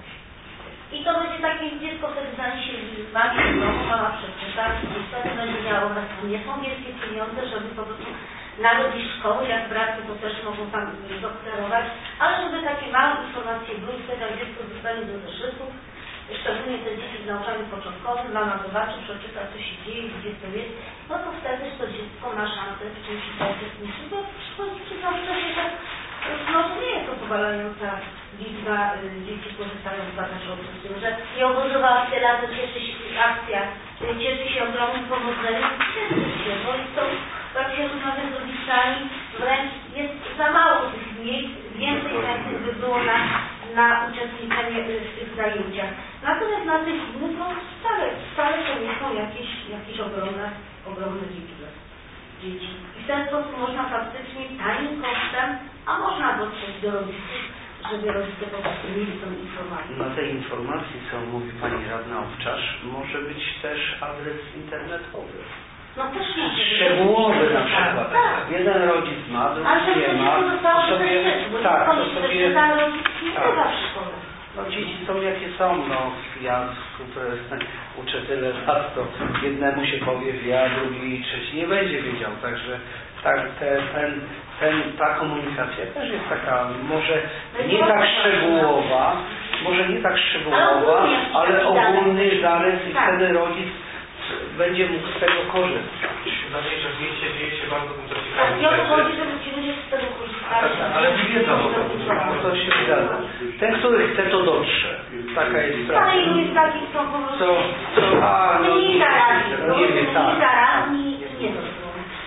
I to będzie takie dziecko wtedy zaniesie mami do domu, mama przeczyta, i wtedy będzie miało, nie są wielkie pieniądze, żeby po prostu nawet i szkoły, jak braku, to też mogą tam dokterować, ale żeby takie małe informacje były, wtedy jak dziecko zostanie do zeszytów, szczególnie te dzieci w nauczaniu początkowym, mama zobaczy, przeczyta, co się dzieje, gdzie to jest, no to wtedy to dziecko ma szansę w czymś uczestniczyć, bo przyznam szczerze, że może nie jest to powalająca liczba y, dzieci korzystająca też od tym, że nie obowiązywała tyle lat, że cieszy się akcja, y, cieszy się ogromnym powodzeniem, cieszy się, bo jest to, jak się rozmawia z rodzicami, wręcz jest za mało tych miejsc, więcej chętnych by było na, na uczestniczenie w tych zajęciach. Natomiast na tych innych, no wcale, wcale to nie są jakieś, jakieś ogromne, ogromne liczby dzieci. I w ten sposób można faktycznie tanim kosztem, a można dotrzeć do rodziców, żeby rodzice po prostu mieli tą informację. Na tej informacji, co mówi Pani Radna Owczarz, może być też adres internetowy. No też nie. Szczegółowy na przykład. Tak. Jeden rodzic ma, drugi ale nie ma. To sobie, tak, to sobie, rodzic nie bywa w szkole. No dzieci są jakie są, no ja które uczę tyle lat, to jednemu się powie wie, a drugi trzeci nie będzie wiedział, także tak, te, ten, ten, ta komunikacja też jest taka, może nie tak szczegółowa, może nie tak szczegółowa, ale ogólny zarys i wtedy rodzic będzie mógł z tego korzystać. Znaczy, że wiecie, dzieje się bardzo dużo Tak, ciekawych ja rzeczy. chodzi, żeby ci ludzie z tego korzystali. Ale nie wiedzą o tym, to się zgadza. Ten, który chce, to dotrze. Taka jest prawda. Ale ilu jest takich, są po prostu Co, co, a, no, mniej zaradni, no, nie wiem, tak. mniej zaradni i nie dotrą.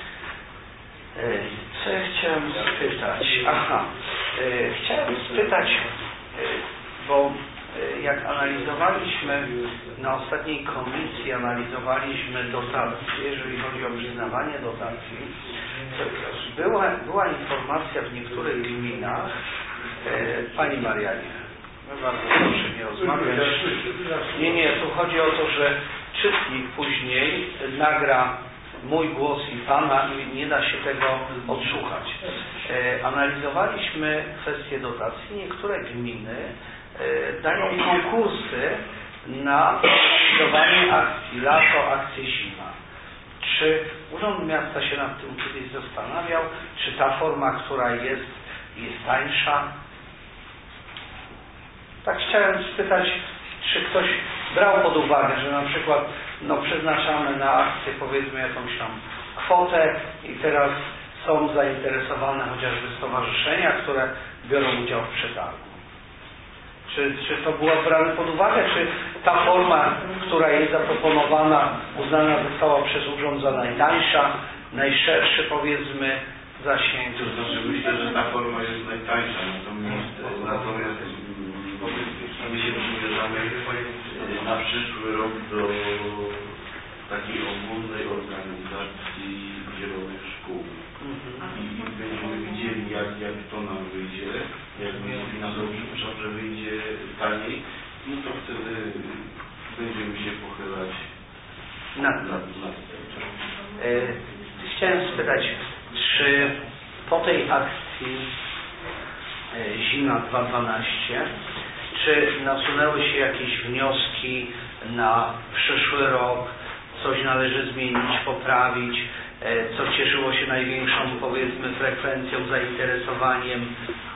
Co ja chciałem spytać? Aha, chciałem spytać, bo jak analizowaliśmy na ostatniej komisji, analizowaliśmy dotacje, jeżeli chodzi o przyznawanie dotacji, to była, była informacja w niektórych gminach, Pani Marianie, bardzo proszę nie rozmawiać. Nie, nie, tu chodzi o to, że czytnik później nagra mój głos i Pana i nie da się tego odsłuchać. E, analizowaliśmy kwestię dotacji. Niektóre gminy e, dają konkursy na organizowanie akcji lato, akcji zima. Czy Urząd Miasta się nad tym kiedyś zastanawiał, czy ta forma, która jest, jest tańsza? Tak chciałem spytać, czy ktoś brał pod uwagę, że na przykład no, przeznaczamy na akcję powiedzmy jakąś tam kwotę i teraz są zainteresowane chociażby stowarzyszenia, które biorą udział w przetargu. Czy, czy to było brane pod uwagę, czy ta forma, która jest zaproponowana, uznana została przez urząd za najtańsza, najszerszy powiedzmy zasięg? To znaczy myślę, że ta forma jest najtańsza, natomiast, natomiast my się przymierzamy na przyszły rok do takiej ogólnej organizacji zielonych szkół. I będziemy widzieli, jak, jak to nam wyjdzie, jak finansowi piszą, że wyjdzie taniej, no to wtedy będziemy się pochylać nad, nad, nad tym. E, chciałem spytać, czy po tej akcji e, Zima dwa tysiące dwanaście, czy nasunęły się jakieś wnioski na przyszły rok, coś należy zmienić, poprawić, co cieszyło się największą, powiedzmy, frekwencją, zainteresowaniem?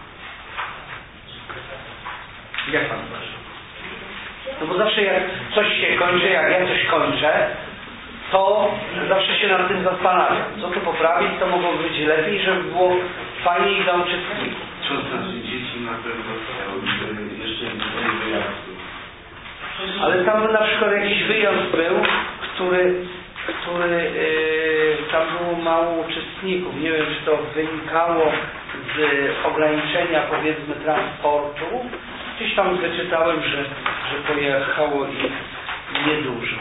Jak Pan uważa? No bo zawsze jak coś się kończy, jak ja coś kończę, to zawsze się nad tym zastanawiam. Co tu poprawić, to mogło być lepiej, żeby było fajniej dla uczestników. To znaczy dzieci na pewno chciałyby jeszcze więcej wyjazdów. Ale tam na przykład jakiś wyjazd był, który, który yy, tam było mało uczestników. Nie wiem, czy to wynikało z ograniczenia, powiedzmy, transportu. Gdzieś tam wyczytałem, że, że pojechało ich niedużo.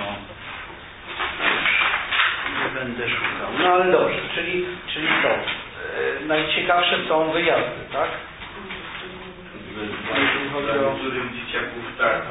Nie będę szukał. No ale dobrze, czyli, czyli to. Yy, najciekawsze są wyjazdy, tak? jeżeli chodzi Dla o... niektórych dzieciaków tak.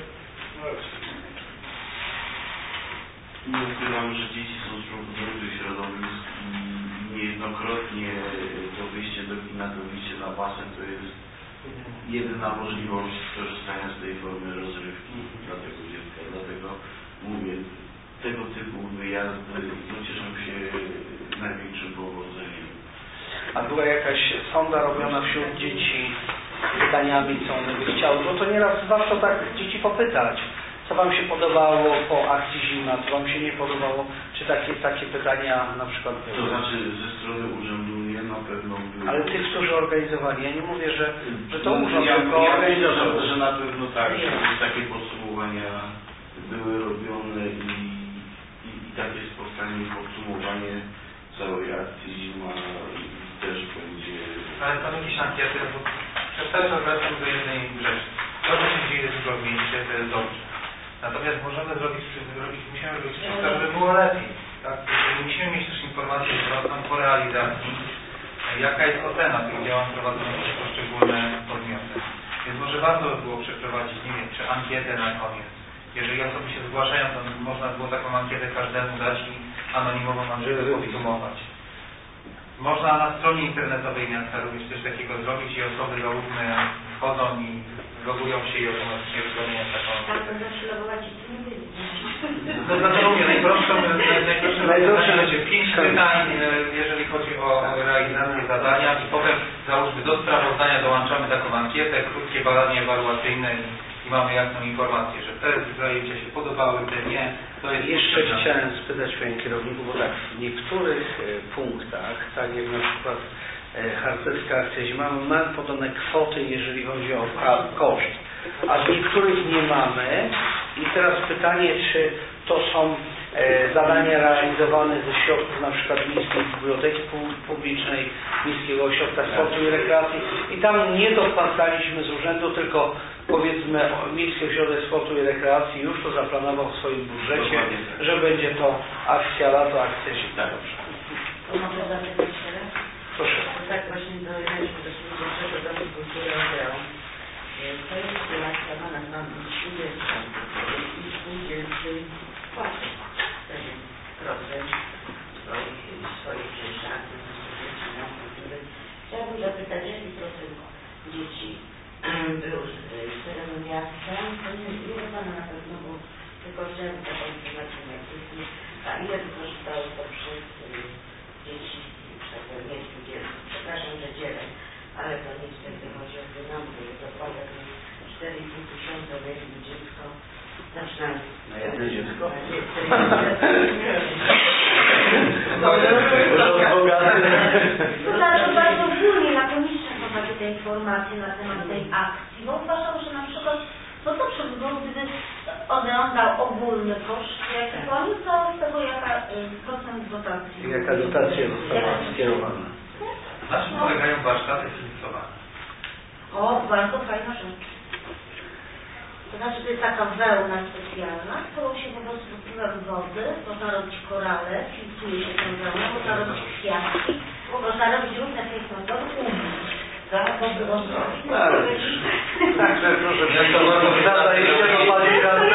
Nie ukrywam, że dzieci są z różnych środowisk i niejednokrotnie to wyjście do kina, to wyjście na basen to jest jedyna możliwość skorzystania z tej formy rozrywki dla tego dziecka. Dlatego mówię, tego typu wyjazdy no, cieszą się największym powodzeniem. A była jakaś sonda robiona wśród dzieci z pytaniami, co one by chciały? Bo to nieraz warto tak dzieci popytać. Co Wam się podobało po akcji Zima, co Wam się nie podobało? Czy takie, takie pytania na przykład były? To znaczy ze strony urzędu nie na pewno były. Ale tych, którzy organizowali, ja nie mówię, że, że to urząd, ja, tylko ja organizatorzy. myślę, że na pewno tak, że takie podsumowania były robione i, i, i takie spotkanie i podsumowanie całej akcji Zima też będzie... Ale są jakieś ankiety, bo przez cały czas wracam do jednej rzeczy. To, co się dzieje dużo w mieście, to jest dobrze. Natomiast możemy zrobić, zrobić musimy robić wszystko, żeby było lepiej. Tak? Musimy mieć też informację zwrotną po realizacji, jaka jest ocena tych działań prowadzonych przez poszczególne podmioty. Więc może warto by było przeprowadzić, nie wiem, czy ankietę na koniec. Jeżeli osoby się zgłaszają, to można było taką ankietę każdemu dać i anonimową ankietę podsumować. Można na stronie internetowej miasta również coś takiego zrobić i osoby załóżmy wchodzą i logują się i automatycznie wypełniają taką Tak, ankietę. będą się logować i nie byli. No dlatego mówię, najprostszą, najprostszą będzie pięć pytań, jeżeli chodzi o realizację zadania i potem załóżmy do sprawozdania dołączamy taką ankietę, krótkie badanie ewaluacyjne i, i mamy jasną informację, że te zajęcia się podobały, te nie. To jest Jeszcze chciałem spytać Panie Kierowniku, bo tak w niektórych e, punktach, tak jak na przykład e, harcerska akcja Zima, mamy podane kwoty, jeżeli chodzi o koszt, a w niektórych nie mamy. I teraz pytanie, czy to są e, zadania realizowane ze środków na przykład Miejskiej Biblioteki Publicznej, Miejskiego Ośrodka Sportu i Rekreacji i tam nie dopłacaliśmy z urzędu, tylko powiedzmy Miejski Ośrodek Sportu i Rekreacji już to zaplanował w swoim budżecie, że będzie to akcja lato, akcja zima. Mogę zapytać teraz? Proszę. Tak właśnie dojechaliśmy do Spółdzielczego Domu Kultury Odeon. To jest akcja, ona nam spółdzielcza i spółdzielcy płacą pewien procent swoich, swoich czynszów na kultury. Chciałabym zapytać, jaki procent dzieci był z terenu miasta, to nie, nie wie Pana na pewno, bo tylko chciałabym taką informację na kwestii, a ile wykorzystało to przez dzieci, tak powiem, nie spółdzielców, przepraszam, że dzielę, ale to nic wtedy chodzi o pieniądze, że dopłata to jest cztery i pół tysiąca na jedno dziecko, znaczy na, na jedno dziecko. To znaczy bardzo ogólnie, lakonicznie są takie te informacje na temat tej akcji, bo uważam, że na przykład no dobrze by było, gdyby Odeon dał ogólny koszt, jaki oni, to z tego jaka y, procent dotacji. Jaka dotacja została skierowana. Na czym polegają warsztaty finansowane? O, bardzo fajna rzecz. To znaczy, to jest taka wełna specjalna, którą się po prostu wpływa w wody, można robić korale, filtruje się tą wełnę, można robić kwiatki, można robić różne piękne wody, umyć. Tak, dobry rozwój. Także proszę, jak to bardzo nadajecie do Pani Radnej.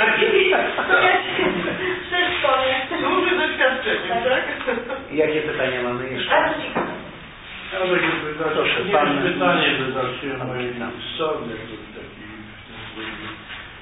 Przedszkole. Duże doświadczenie, tak? Jakie pytania mamy jeszcze? Bardzo ciekawe. Ja takie pytanie, Proszę, nie pan- pytanie wystarczyło pan mojej Witam. strony, taki w tym drugi.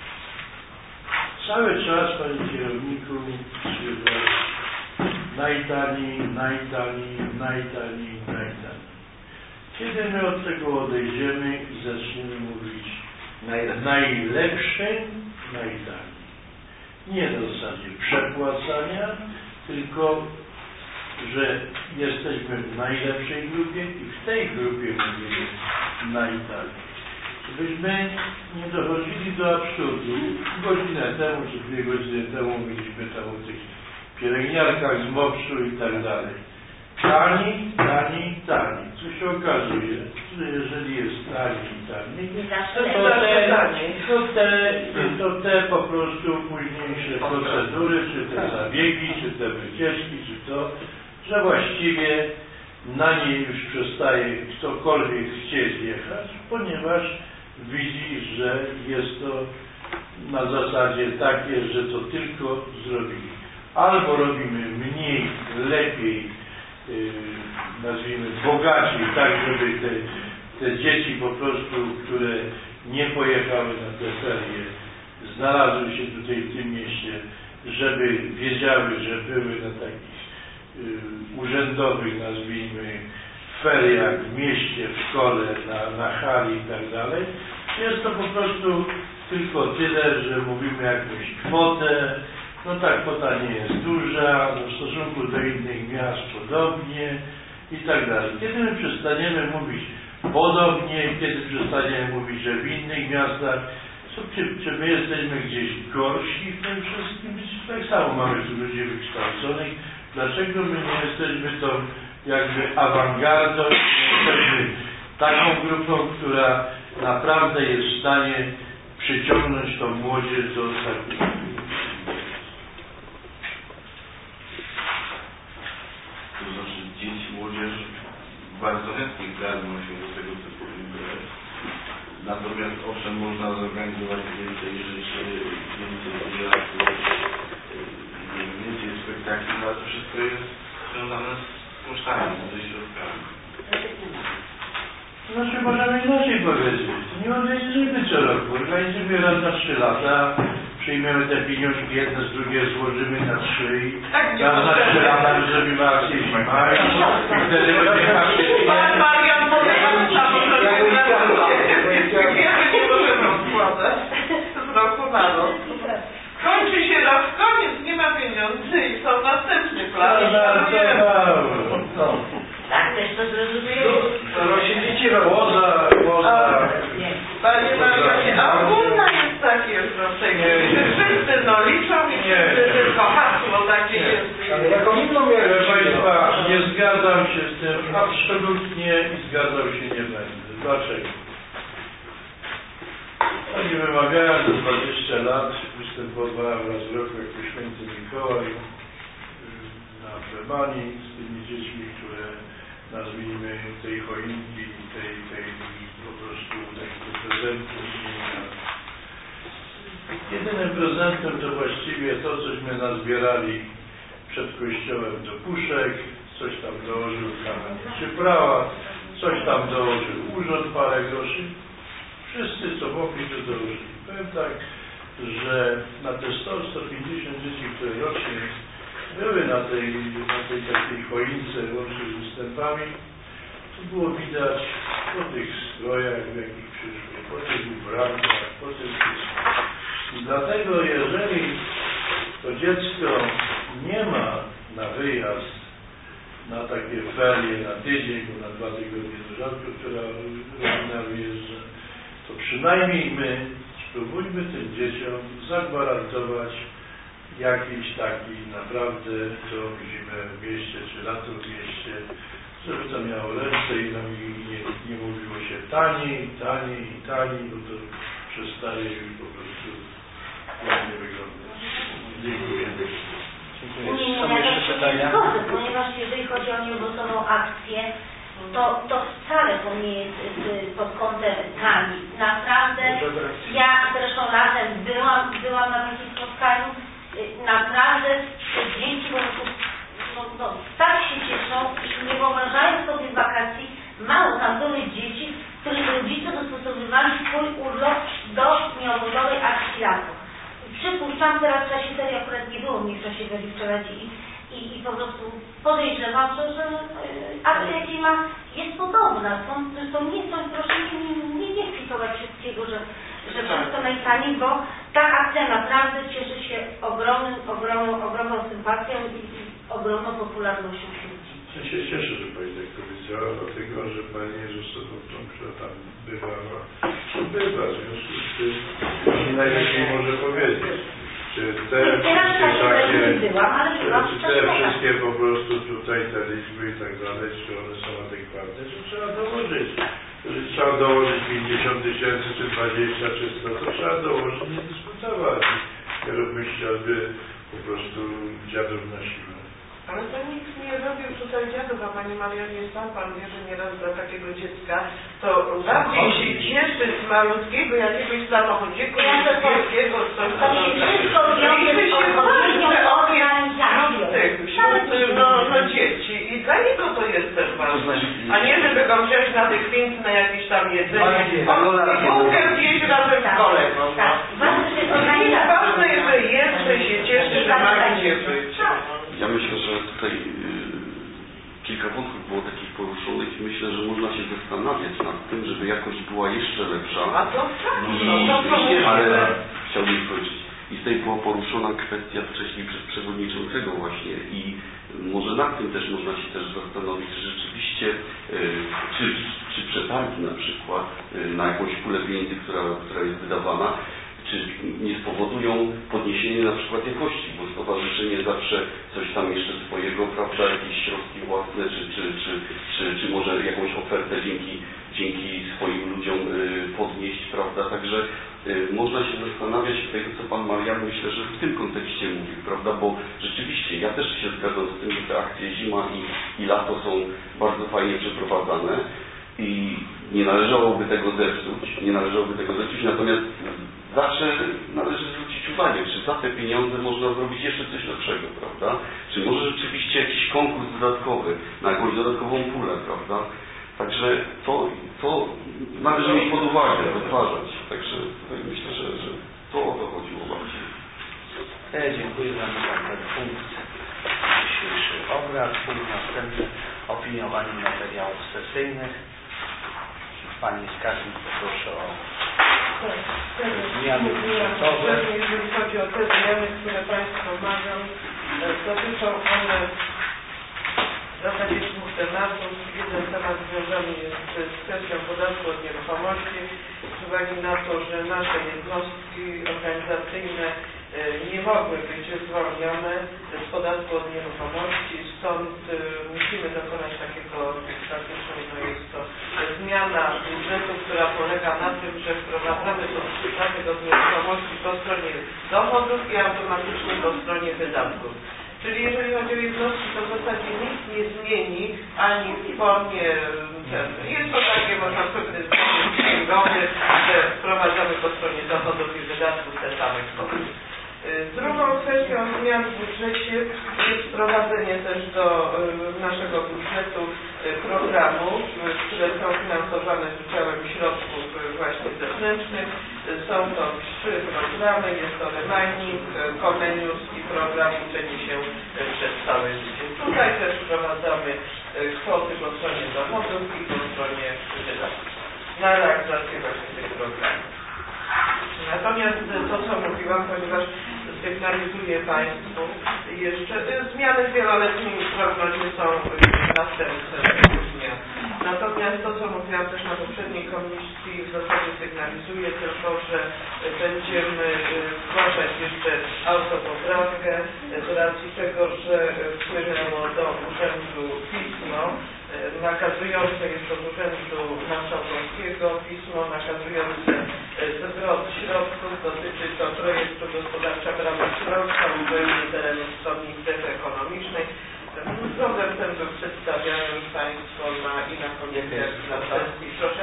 Cały czas, Panie Kierowniku, słyszę najtaniej, najtaniej, najtaniej, najtaniej. Kiedy my od tego odejdziemy i zaczniemy mówić najlepsze, najtaniej. Nie na zasadzie przepłacania, tylko że jesteśmy w najlepszej grupie i w tej grupie mówimy najtaniej. Żebyśmy nie dochodzili do absurdu. Godzinę temu czy dwie godziny temu mieliśmy tam o tych pielęgniarkach z mopsu i tak dalej. Tani, tani, tani. Co się okazuje, że jeżeli jest tani i tani, to, to, te, to, te, to te po prostu późniejsze procedury, czy te zabiegi, czy te wycieczki, czy to, że właściwie na niej już przestaje ktokolwiek chcieć jechać, ponieważ widzi, że jest to na zasadzie takie, że to tylko zrobili. Albo robimy mniej, lepiej, yy, nazwijmy bogaciej, tak żeby te, te dzieci po prostu, które nie pojechały na te ferie, znalazły się tutaj w tym mieście, żeby wiedziały, że były na takich y, urzędowych, nazwijmy, feriach w mieście, w szkole, na, na hali i tak dalej. Jest to po prostu tylko tyle, że mówimy jakąś kwotę. No ta kwota nie jest duża, no w stosunku do innych miast podobnie i tak dalej. Kiedy my przestaniemy mówić podobnie, kiedy przestaniemy mówić, że w innych miastach, czy, czy my jesteśmy gdzieś gorsi w tym wszystkim? Tak samo mamy tu ludzi wykształconych. Dlaczego my nie jesteśmy tą jakby awangardą, nie jesteśmy taką grupą, która naprawdę jest w stanie przyciągnąć tą młodzież do takich. To znaczy dzieci, młodzież bardzo chętnie garną się do tego typu imprez. Natomiast owszem, można zorganizować więcej rzeczy, więcej wyjazdów, więcej spektakli, no ale to wszystko jest związane z kosztami, ze środkami. Znaczy możemy inaczej powiedzieć. Nie organizujmy co roku. Organizujmy raz na trzy lata. Przyjmiemy te pieniążki, jedne z drugie złożymy na trzy i Tak, raz na trzy lata zrobimy akcję zima i wtedy będziemy faktycznie... Pan Marian powiedział, że nie możemy odkładać z roku na rok. Kończy się rok, koniec, nie ma pieniędzy i są następne plany. No, Tak też to zrozumieli. to się dzieci robi. Poza, poza... Panie Marianie, a ogólna jest takie, że wszyscy no liczą i wszyscy tylko hasło takie jest. Ale jaką inną miarę, Państwa, nie zgadzam się z tym absolutnie i zgadzał się nie będę. Dlaczego? Oni wymagają do dwudziestu lat, występowałem raz w roku jako święty Mikołaj na plebanii z tymi dziećmi, które nazwijmy tej choinki, tej, tej po prostu takiego prezentu. Jedynym prezentem to właściwie to, cośmy nazbierali przed kościołem do puszek, coś tam dołożył kamen przyprawa, coś tam dołożył urząd, parę groszy. Wszyscy, co mogli, to dołożyli. Powiem tak, że na te sto do stu pięćdziesięciu dzieci, które rocznie były na tej, na tej takiej choince łącznie z występami, to było widać po tych strojach, w jakich przyszły, po tych ubrankach, po tym wszystkim. I dlatego, jeżeli to dziecko nie ma na wyjazd, na takie ferie, na tydzień, bo na dwa tygodnie to rzadko, która rodzina wyjeżdża, to przynajmniej my spróbujmy tym dzieciom zagwarantować jakiś taki naprawdę tą zimę w mieście, czy lato w mieście, żeby to miało ręce i nogi i nie, nie mówiło się taniej, taniej, taniej, bo to przestaje już po prostu ładnie wyglądać. Dziękuję. Nie, nie, ja też się nie zgodzę, ponieważ jeżeli chodzi o nieobozową akcję, to, to wcale to nie jest y, pod kątem tani. Naprawdę, ja zresztą razem byłam, byłam na takim spotkaniu, y, naprawdę dzięki po prostu no, no, tak się cieszą i nie wyobrażają sobie wakacji. Mało tam były dzieci, których rodzice dostosowywali swój urlop do nieobozowej akcji lato. Przypuszczam, teraz w czasie serii akurat nie było mnie w czasie serii wczoraj i, i, i po prostu podejrzewam, że, że akcja jaki ma jest podobna. Są, to nie są, proszę nie, nie, nie kwitować wszystkiego, że, że wszystko najtaniej, bo ta akcja naprawdę cieszy się ogromnym, ogromną, ogromną sympatią i, i ogromną popularnością wśród dzieci. Ja się cieszę, że Pani tak powiedziała, dlatego, że Pani jest osobą tą, która tam bywała. Bywa, w związku z tym Pani najlepiej może powiedzieć. Czy te wszystkie takie, czy te wszystkie po prostu tutaj te liczby i tak dalej, czy one są adekwatne, czy trzeba dołożyć. Jeżeli trzeba dołożyć pięćdziesiąt tysięcy, czy dwadzieścia, czy sto, to trzeba dołożyć, nie dyskutować. Nie róbmy ściany po prostu dziadów na siłę. Ale to nikt nie robił tutaj dziadów, a Pani Marianie, sam Pan wie, że nieraz dla takiego dziecka to bardziej się cieszy z malutkiego jakiegoś samochodziku, niż z wielkiego coś tam. To się wszystko wiąże z odpowiednią organizacją. No, no dzieci i dla niego to jest też ważne, a nie żeby go wziąć na wykwintne jakieś tam jedzenie, i bułkę zjeść razem z kolegą. Tak, ważne, że jest organizacja. Ważne jest, że jest, że się cieszy, że ma gdzie być. Ja myślę, że tutaj yy, kilka wątków było takich poruszonych i myślę, że można się zastanawiać nad tym, żeby jakość była jeszcze lepsza. A to tak, no, no, to oczywiście, ale chciałbym powiedzieć. I tutaj była poruszona kwestia wcześniej przez przewodniczącego właśnie i może nad tym też można się też zastanowić, czy rzeczywiście, yy, czy, czy przetargi na przykład yy, na jakąś pulę pieniędzy, która, która jest wydawana, czy nie spowodują podniesienia na przykład jakości, bo stowarzyszenie zawsze coś tam jeszcze swojego, prawda, jakieś środki własne, czy, czy, czy, czy, czy może jakąś ofertę dzięki, dzięki swoim ludziom y, podnieść, prawda, także y, można się zastanawiać tutaj, co Pan Marian, myślę, że w tym kontekście mówił, prawda, bo rzeczywiście ja też się zgadzam z tym, że te akcje zima i, i lato są bardzo fajnie przeprowadzane i nie należałoby tego zepsuć, nie należałoby tego zepsuć, natomiast zawsze należy zwrócić uwagę, czy za te pieniądze można zrobić jeszcze coś lepszego, prawda? Czy może rzeczywiście jakiś konkurs dodatkowy, na jakąś dodatkową pulę, prawda? Także to, to należy mieć pod uwagę, rozważać. Także myślę, że, że to o to chodziło bardziej. Ja dziękuję za ten punkt dzisiejszy obrad. Punkt następny, opiniowanie materiałów sesyjnych. Pani Skarbnik, poproszę o zmiany budżetowe. Jeżeli chodzi o te zmiany, które Państwo mają, dotyczą one w zasadzie dwóch tematów. Jeden temat związany jest z kwestią podatku od nieruchomości. Z uwagi na to, że nasze jednostki organizacyjne nie mogły być zwolnione z podatku od nieruchomości, stąd musimy dokonać takiego faktycznego, jest to zmiana budżetu, która polega na tym, że wprowadzamy podatek od nieruchomości po stronie dochodów i automatycznie po stronie wydatków. Czyli jeżeli chodzi o jednostki, to w zasadzie nic nie zmieni ani w formie ten. Jest to takie, można powiedzieć, księgowy, że wprowadzamy po stronie dochodów i wydatków te same kwoty. Drugą kwestią zmian w budżecie jest wprowadzenie też do naszego budżetu programów, które są finansowane z udziałem środków właśnie zewnętrznych. Są to trzy programy, jest to Remaining, Comenius i program Uczenie się przez całe życie. Tutaj też wprowadzamy kwoty po stronie dochodów i po stronie wydatków na realizację właśnie tych programów. Natomiast to, co mówiłam, ponieważ sygnalizuję Państwu jeszcze, zmiany w wieloletnim prognozie są następne zmian. Natomiast to, co mówiłam też na poprzedniej komisji, w zasadzie sygnalizuję tylko, że będziemy zgłaszać jeszcze autopoprawkę z racji tego, że wpłynęło do urzędu pismo nakazujące, jest to z urzędu marszałkowskiego, pismo nakazujące zwrot środków, dotyczy to projektu gospodarcza Brama Środka, uzupełnienie terenów wschodnich strefy ekonomicznej. Problem ten był przedstawiany Państwu na i na komisjach na sesji. Proszę?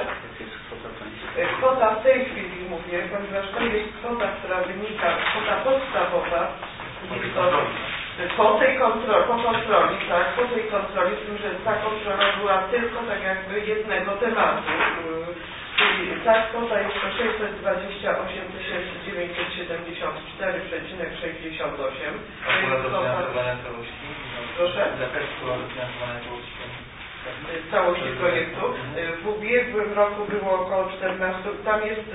Kwota w tej chwili mówię, ponieważ to jest kwota, która wynika, kwota podstawowa, jest to po tej kontroli, po kontroli, tak, po tej kontroli, z tym, że ta kontrola była tylko tak jakby jednego tematu. Czyli ta kwota jest to sześćset dwadzieścia osiem tysięcy dziewięćset siedemdziesiąt cztery przecinek sześćdziesiąt osiem. Proszę? Całości projektu. W ubiegłym roku było około czternaście, tam jest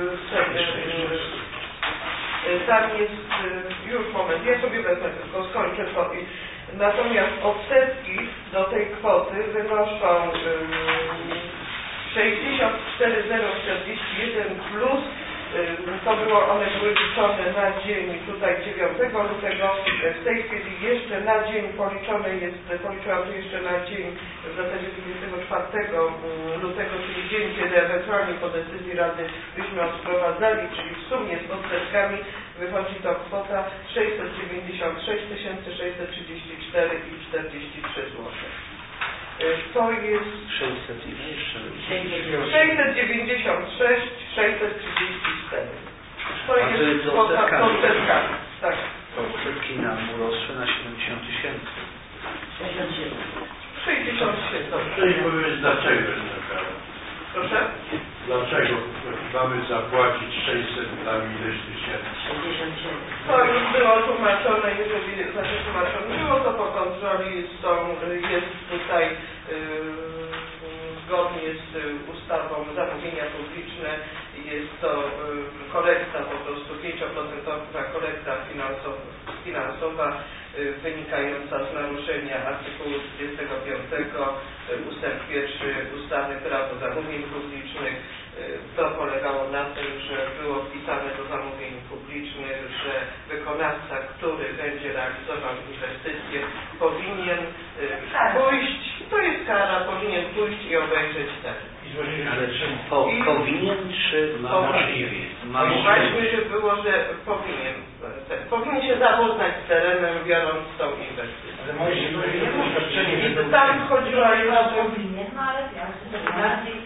tam jest, już moment, ja sobie wezmę, tylko skończę to. Natomiast odsetki do tej kwoty wynoszą sześćdziesiąt cztery tysiące czterdzieści jeden plus To było, one były liczone na dzień tutaj dziewiątego lutego. W tej chwili jeszcze na dzień policzone jest, policzyłam, że jeszcze na dzień w zasadzie dwudziestego czwartego lutego, czyli dzień, kiedy ewentualnie po decyzji Rady byśmy odprowadzali, czyli w sumie z odsetkami wychodzi to kwota sześćset dziewięćdziesiąt sześć tysięcy sześćset trzydzieści cztery i czterdzieści trzy złote. To jest sześćset ile jeszcze? sześćset dziewięćdziesiąt sześć sześćset trzydzieści cztery. To A jest to jest z kwota z odsetkami. odsetkami. Tak. Odsetki nam urosły na siedemdziesiąt tysięcy. sześćdziesiąt siedem. Proszę powiedzieć, dlaczego jest taka? Proszę? Dlaczego mamy zapłacić sześćset tam ileś tysięcy? To już było tłumaczone, jeżeli znaczy tłumaczone, było to po kontroli, są, jest tutaj yy, zgodnie z ustawą zamówienia publiczne, jest to yy, korekta po prostu, pięcioprocentowa korekta finansowa, finansowa yy, wynikająca z naruszenia artykułu trzydziestego piątego yy, ustęp pierwszy ustawy Prawo zamówień publicznych. To polegało na tym, że było wpisane do zamówień publicznych, że wykonawca, który będzie realizował inwestycję, powinien pójść, to jest kara, powinien pójść i obejrzeć teren. Ale po, I powinien czy ma możliwie? Ma I właśnie, że było, że powinien, powinien się zapoznać z terenem, biorąc tą inwestycję. Ale możliwość doświadczenie, że I tam chodziła jeszcze... powinien, no ale ja bardziej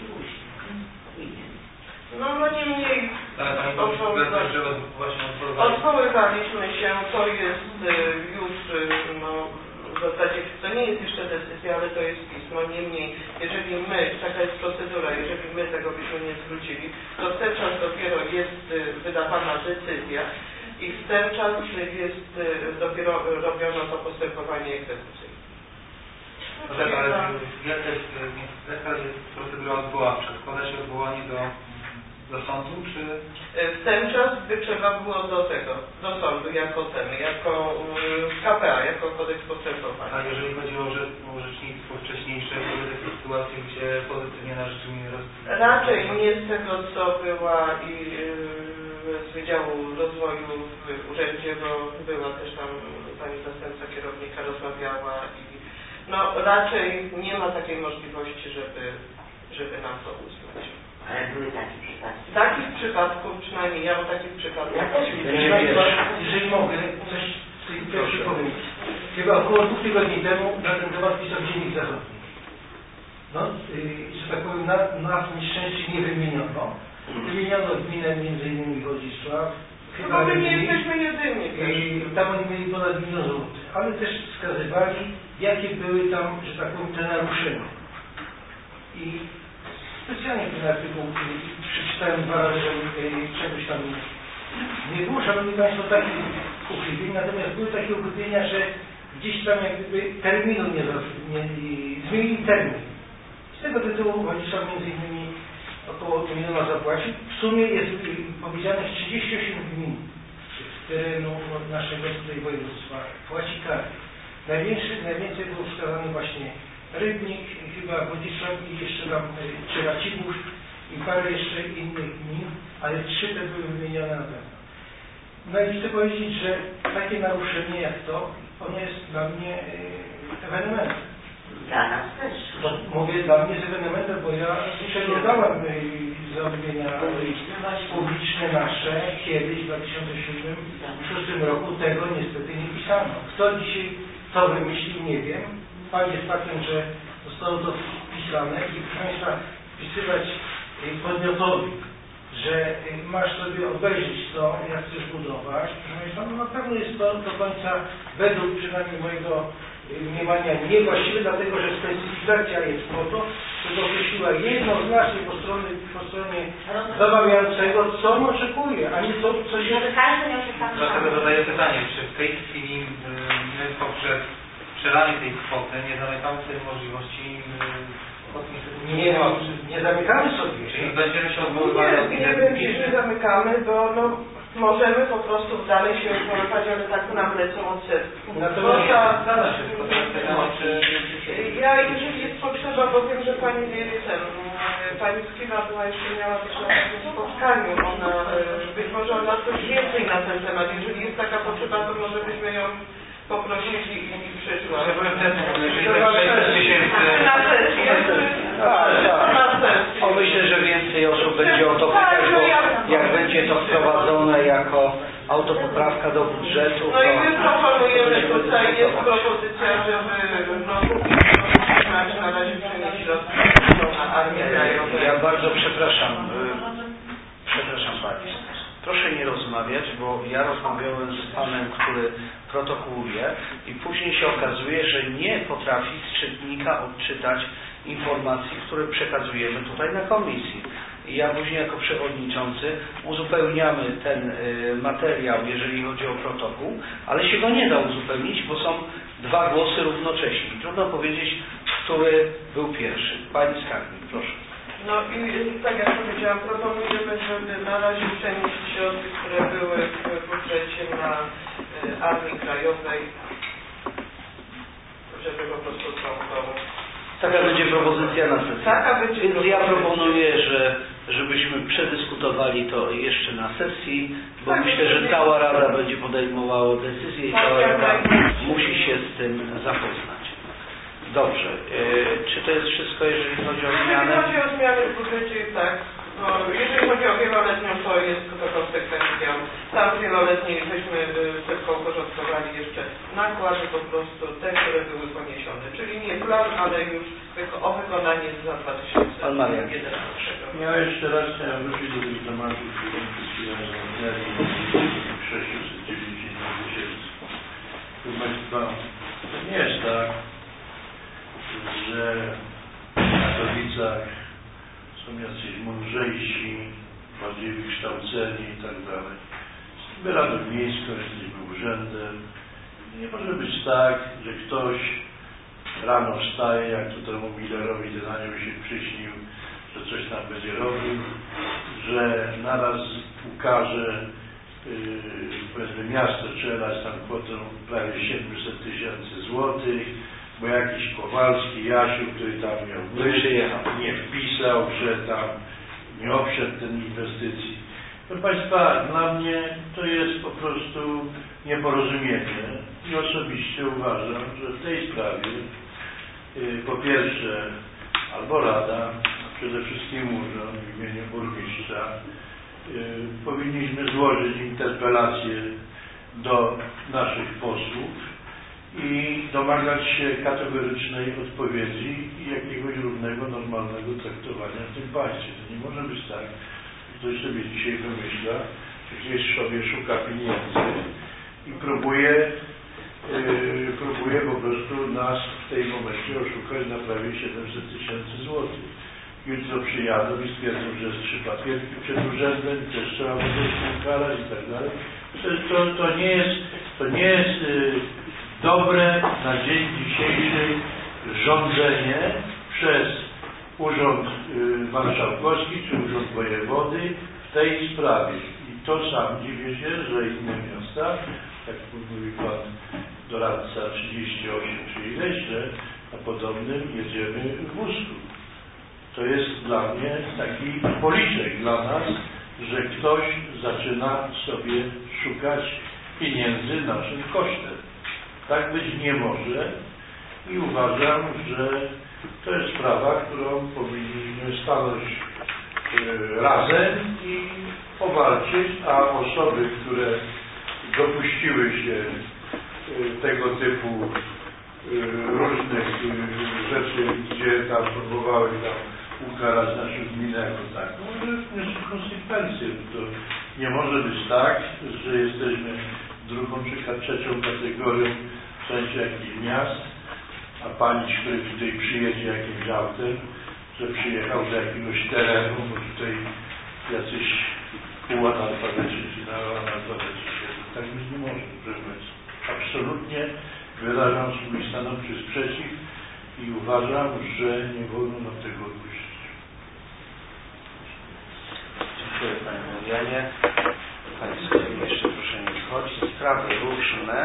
No, no niemniej Ale Pani odwoływali, że właśnie odwoływali. odwoływaliśmy się, to jest y, już y, no, w zasadzie, to nie jest jeszcze decyzja, ale to jest pismo. Niemniej, jeżeli my, taka jest procedura, jeżeli my tego byśmy nie zwrócili, to w ten czas dopiero jest y, wydawana decyzja i w ten czas jest y, dopiero robiono to postępowanie egzekucyjne. No tak, ale jaka jest, jaka jest procedura odwoławcza? Składa się odwołanie do do sądu, czy... W ten czas by trzeba było do tego, do sądu, jako ten, jako K P A, jako kodeks postępowania. A jeżeli chodzi o orzecznictwo wcześniejsze, były takie sytuacje, gdzie pozytywnie na rzecz gminy roz... Raczej nie z tego, co była i yy, z Wydziału Rozwoju w urzędzie, bo była też tam pani zastępca kierownika rozmawiała i no raczej nie ma takiej możliwości, żeby, żeby nam to uznać. Ale były takie przypadki. Takich przypadków, przynajmniej ja o takich przypadkach. Ja też Proszę Państwa, jeżeli mogę, coś z tej pierwszej powiem. Chyba około dwóch tygodni temu na ten temat pisał Dziennik Zachodni. No, yy, że tak powiem, na, nas nieszczęście nie wymieniono. Wymieniono gminę między innymi Wodzisław. Chyba my nie jesteśmy jedyni. I tam oni mieli ponad milion złotych, ale też wskazywali, jakie były tam, że tak powiem, te naruszenia. I specjalnie ten artykuł przeczytałem dwa razy, żeby czegoś tam nie było, szanowni Państwo, takich uchybień, natomiast były takie uchybienia, że gdzieś tam jak gdyby terminu nie, nie, nie zmienili termin. Z tego tytułu Wodzisław między innymi około miliona zapłacił. W sumie jest powiedziane trzydzieści osiem gmin z terenu naszego tutaj województwa płaci kary. Najwięcej, najwięcej było wskazane właśnie Rybnik, chyba Wodzisław i jeszcze tam czy Racibórz i parę jeszcze innych gmin, ale trzy te były wymienione na pewno. No i chcę powiedzieć, że takie naruszenie jak to, ono jest dla mnie ewenementem. Dla nas też. To mówię dla mnie z ewenementem, bo ja przeglądałem zamówienia publiczne nasze kiedyś w dwa tysiące siódmym w szóstym roku, tego niestety nie pisano. Kto dzisiaj to wymyślił, nie wiem. Fakt jest faktem, że zostało to wpisane i proszę Państwa, wpisywać podmiotowi, że masz sobie obejrzeć to, jak chcesz budować, proszę Państwa, no na pewno jest to do końca, według przynajmniej mojego mniemania, niewłaściwe, dlatego że specyfikacja jest po to, żeby określiła jednoznacznie po stronie, po stronie zamawiającego, co on oczekuje, a nie to, co się... Dlatego zadaję pytanie, czy w tej chwili my poprzez przelanie tej kwoty nie zamykamy tej możliwości nie, nie, nie zamykamy sobie. Czyli będziemy się odwoływali od Nie, nie będziemy zamykamy, bo no, możemy po prostu dalej się odwoływać, ale tak nam lecą odsetki. Natomiast zgadza się, tylko teraz pytanie, czy... Ja, jeżeli jest potrzeba, bo wiem, że Pani wie, ten, Pani Skiba była jeszcze miała być na takim spotkaniu. Ona, e, być może ona coś więcej na ten temat. Jeżeli jest taka potrzeba, to może byśmy ją poprosili i, i przyszła. Na sesję. Tak, tak. Na sesję. O, myślę, że więcej osób będzie o to pytać, bo jak będzie to wprowadzone jako autopoprawka do budżetu, No i my to... proponujemy, tutaj jest propozycja, żeby no, trzymać na razie przenieść środki na Armię Krajową. Ja bardzo przepraszam, y, przepraszam Pani. Proszę nie rozmawiać, bo ja rozmawiałem z Panem, który protokołuje i później się okazuje, że nie potrafi z czytnika odczytać informacji, które przekazujemy tutaj na komisji. I ja później jako przewodniczący uzupełniamy ten y, materiał, jeżeli chodzi o protokół, ale się go nie da uzupełnić, bo są dwa głosy równocześnie. Trudno powiedzieć, który był pierwszy. Pani Skarbnik, proszę. No i tak jak powiedziałam, proponujemy, żeby na razie przenieść środki, które były w budżecie na y, Armii Krajowej, żeby po prostu są to... Taka będzie propozycja na sesję. Taka będzie Więc propozycja. ja proponuję, że żebyśmy przedyskutowali to jeszcze na sesji, bo tak, myślę, że cała Rada będzie podejmowała decyzję i cała Rada musi się z tym zapoznać. Dobrze. Yy, czy to jest wszystko, jeżeli chodzi o zmianę? Jeżeli chodzi o zmiany w budżecie, tak. No, jeżeli chodzi o wieloletnią, to jest to konsekwencją. Tam wieloletniej żeśmy y, tylko uporządkowali jeszcze nakłady po prostu te, które były poniesione. Czyli nie plan, ale już tylko o wykonanie za dwa tysiące jedenaście. Ja jeszcze raz chciałem wrócić do tych tematów, które przyjechali sześćset dziewięćdziesiąt tysięcy. Proszę Państwa, to nie jest tak, że w Katowicach są jacyś mądrzejsi, bardziej wykształceni i tak dalej. Jesteśmy Radą Miejską, jesteśmy urzędem. Nie może być tak, że ktoś rano wstaje, jak to temu Millerowi ten anioł się przyśnił, że coś tam będzie robił, że naraz ukaże, yy, powiedzmy, miasto trzeba dać tam kwotę prawie siedemset tysięcy złotych, bo jakiś Kowalski, Jasiu, który tam miał być, nie wpisał, że tam nie obszedł tej inwestycji. Proszę Państwa, dla mnie to jest po prostu nieporozumienie i osobiście uważam, że w tej sprawie yy, po pierwsze albo Rada, przede wszystkim urząd w imieniu burmistrza, yy, powinniśmy złożyć interpelację do naszych posłów i domagać się kategorycznej odpowiedzi i jakiegoś równego, normalnego traktowania w tym państwie. To nie może być tak, że ktoś sobie dzisiaj wymyśla, że gdzieś sobie szuka pieniędzy i próbuje, yy, próbuje po prostu nas w tej momencie oszukać na prawie siedemset tysięcy złotych. Jutro przyjadą i stwierdzą, że jest trzy papierki przed urzędem, też trzeba będzie się ukarać i tak dalej. To, to nie jest, to nie jest yy, dobre na dzień dzisiejszy rządzenie przez Urząd y, Marszałkowski czy Urząd Wojewody w tej sprawie. I to sam dziwię się, że inne miasta, jak mówi Pan doradca trzydzieści osiem czy ileś, że na podobnym jedziemy w wózku. To jest dla mnie taki policzek dla nas, że ktoś zaczyna sobie szukać pieniędzy naszym kosztem. Tak być nie może i uważam, że to jest sprawa, którą powinniśmy stanąć y, razem i powalczyć, a osoby, które dopuściły się y, tego typu y, różnych y, rzeczy, gdzie tam próbowały tam ukarać naszą gminę jako tak, może wnieść konsekwencje. To nie może być tak, że jesteśmy drugą czy trzecią kategorią w sensie jakichś miast, a panicz, który tutaj przyjedzie jakimś autem, że przyjechał z jakiegoś terenu, bo tutaj jacyś półanalfabeci czy analfabeci siedzą. Tak być nie może, proszę Państwa. Absolutnie wyrażam swój stanowczy sprzeciw i uważam, że nie wolno nam tego odpuścić. Dziękuję Panie Marianie. Państwo jeszcze proszę nie wchodzić. Sprawy różne.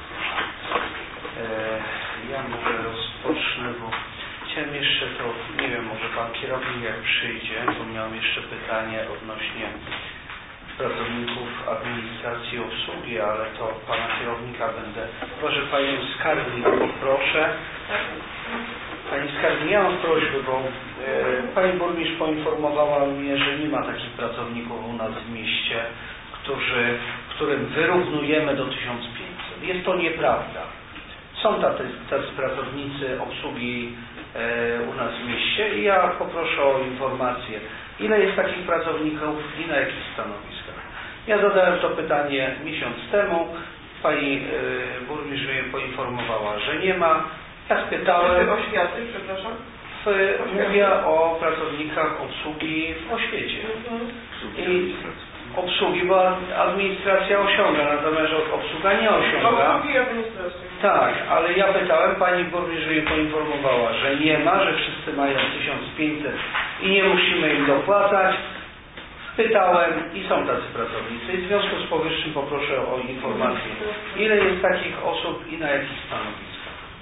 Ja może rozpocznę, bo chciałem jeszcze to, nie wiem, wiem, może pan kierownik jak przyjdzie, bo miałem jeszcze pytanie odnośnie pracowników administracji obsługi, ale to pana kierownika będę. Proszę panią skarbnik, proszę. Pani skarbnik, ja mam prośbę, bo e, pani burmistrz poinformowała mnie, że nie ma takich pracowników u nas w mieście, którzy, którym wyrównujemy do tysiąc pięćset. Jest to nieprawda. Są tacy, tacy pracownicy obsługi e, u nas w mieście i ja poproszę o informację, ile jest takich pracowników i na jakich stanowiskach. Ja zadałem to pytanie miesiąc temu, pani e, burmistrz mnie poinformowała, że nie ma. Ja spytałem... Oświaty, przepraszam? W, mówię o pracownikach obsługi w oświecie. I obsługi, bo administracja osiąga, natomiast obsługa nie osiąga. Obsługi administracji. Tak, ale ja pytałem, pani burmistrz mnie poinformowała, że nie ma, że wszyscy mają tysiąc pięćset i nie musimy im dopłacać. Pytałem i są tacy pracownicy i w związku z powyższym poproszę o informację, ile jest takich osób i na jakich stanowiskach.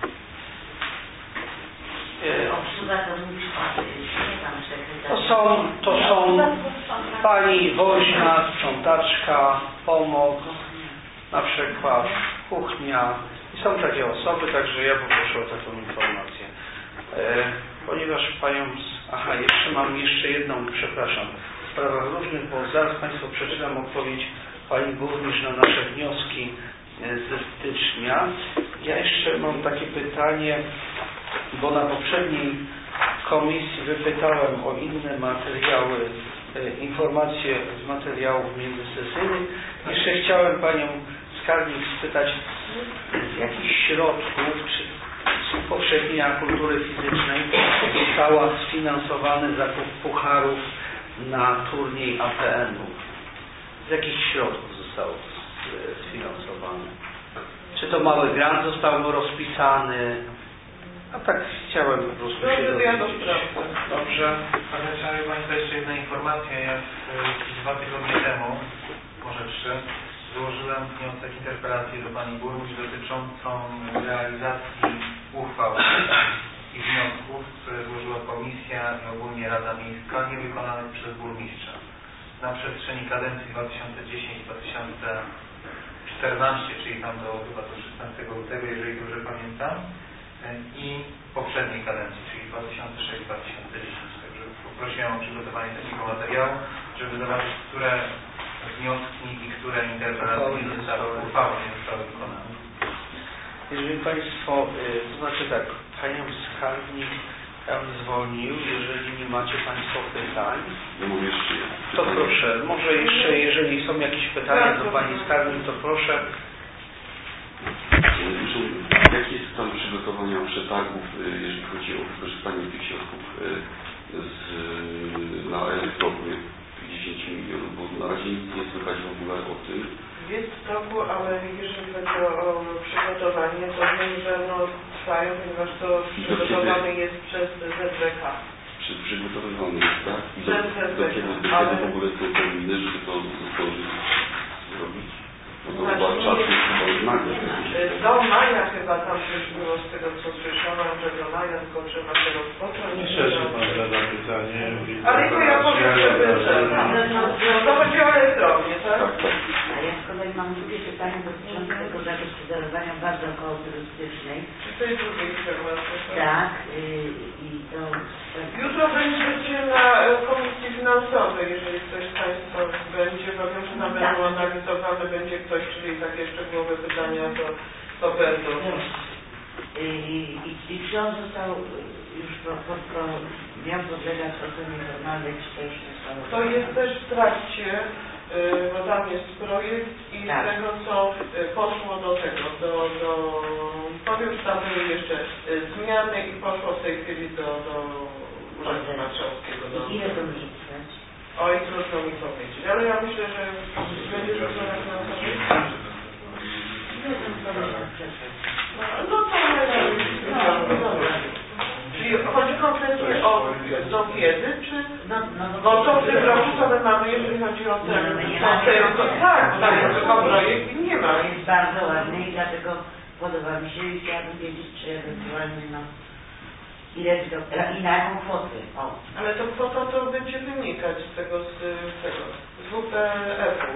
Obsługa to mówisz, nie tam sekretarz. To są, to są pani woźna, sprzątaczka, pomog, na przykład kuchnia. I są takie osoby, także ja poproszę o taką informację. E, ponieważ panią... Aha, jeszcze mam jeszcze jedną, przepraszam, w sprawach różnych, bo zaraz państwu przeczytam odpowiedź pani burmistrz na nasze wnioski ze stycznia. Ja jeszcze mam takie pytanie, bo na poprzedniej komisji wypytałem o inne materiały, informacje z materiałów międzysesyjnych. Jeszcze chciałem panią skarbnik spytać, z jakich środków, czy z upowszechnienia kultury fizycznej została sfinansowany zakup pucharów na turniej A P N-u? Z jakich środków zostało sfinansowane? Czy to mały grant został rozpisany? A tak chciałem po prostu się dowiedzieć. Dobrze. Ale szanowni Państwo, jeszcze jedna informacja. Ja z, dwa tygodnie temu, może trzy, złożyłem wniosek interpelacji do Pani Burmistrz dotyczącą realizacji uchwał i wniosków, które złożyła Komisja i ogólnie Rada Miejska, niewykonanych przez Burmistrza. Na przestrzeni kadencji dwa tysiące dziesiąty do dwa tysiące czternastego, czyli tam do chyba do szesnastego lutego, jeżeli dobrze pamiętam, i poprzedniej kadencji, czyli dwa tysiące szósty do dwa tysiące dziesiątego. Także poprosiłem o przygotowanie takiego materiału, żeby zobaczyć, które wnioski i które interpelacje nie zostały, uchwały nie zostały wykonane. Jeżeli Państwo, to znaczy tak, panią skarbnik ja bym zwolnił, jeżeli nie macie Państwo pytań. Ja mam jeszcze to proszę, może jeszcze, jeżeli są jakieś pytania do pani skarbnik, to proszę. Jaki jest stan przygotowania przetargów, jeżeli chodzi o wykorzystanie tych środków z, na elektrownię dziesięć milionów, bo na razie nic nie słychać w ogóle o tym. Jest w toku, ale jeżeli chodzi o przygotowanie, to wiem, że no, trwają, ponieważ to przygotowane jest przez Z W K. Przy, przygotowywany jest, tak? I do, do kiedy, do ale... kiedy w ogóle są terminy, żeby to zdążyć zrobić? No to znaczy, chyba czas jest chyba już nagle. Do maja chyba tam już było z tego, co słyszałam, że do maja tylko trzeba to rozpocząć. Nie szerzy Pan zada pytanie. Ale to ja powiem, żeby to będzie o elektrownię, tak? Tak, tak. A ja z kolei mam drugie pytanie dotyczące tego zagospodarowania bazy około turystycznej. Czy to jest drugie informacja? Tak, yy, i to... Jutro będziecie na Komisji Finansowej, jeżeli ktoś z Państwa będzie, bo wiem, że tam będą analizowane, będzie ktoś, czyli takie szczegółowe pytania, to, to będą. I, i, i czy on został już po, po, po, miał podlegać ocenie formalnej, czy to już nie zostało? To jest też w trakcie, bo tam jest projekt i z tak. tego, co poszło do tego, do, do powiem, że tam były jeszcze zmiany i poszło w tej chwili do, do Urzędu Marszałkowskiego. Do... Ile to może trwać? Oj, trudno mi powiedzieć, ale ja myślę, że będzie jutro na finansowej. No to czyli chodzi konkretnie o do kiedy, czy no, no, bo to w tym roku co my mamy, jeżeli chodzi o ten, no, nie to tylko tak, bo tam jest tylko projekt i nie ma. Jest bardzo ładny i dlatego podoba mi się i chciałabym wiedzieć, czy ewentualnie no ile i na jaką kwotę. O. Ale to kwota to będzie wynikać z tego, z tego, z W P F-u.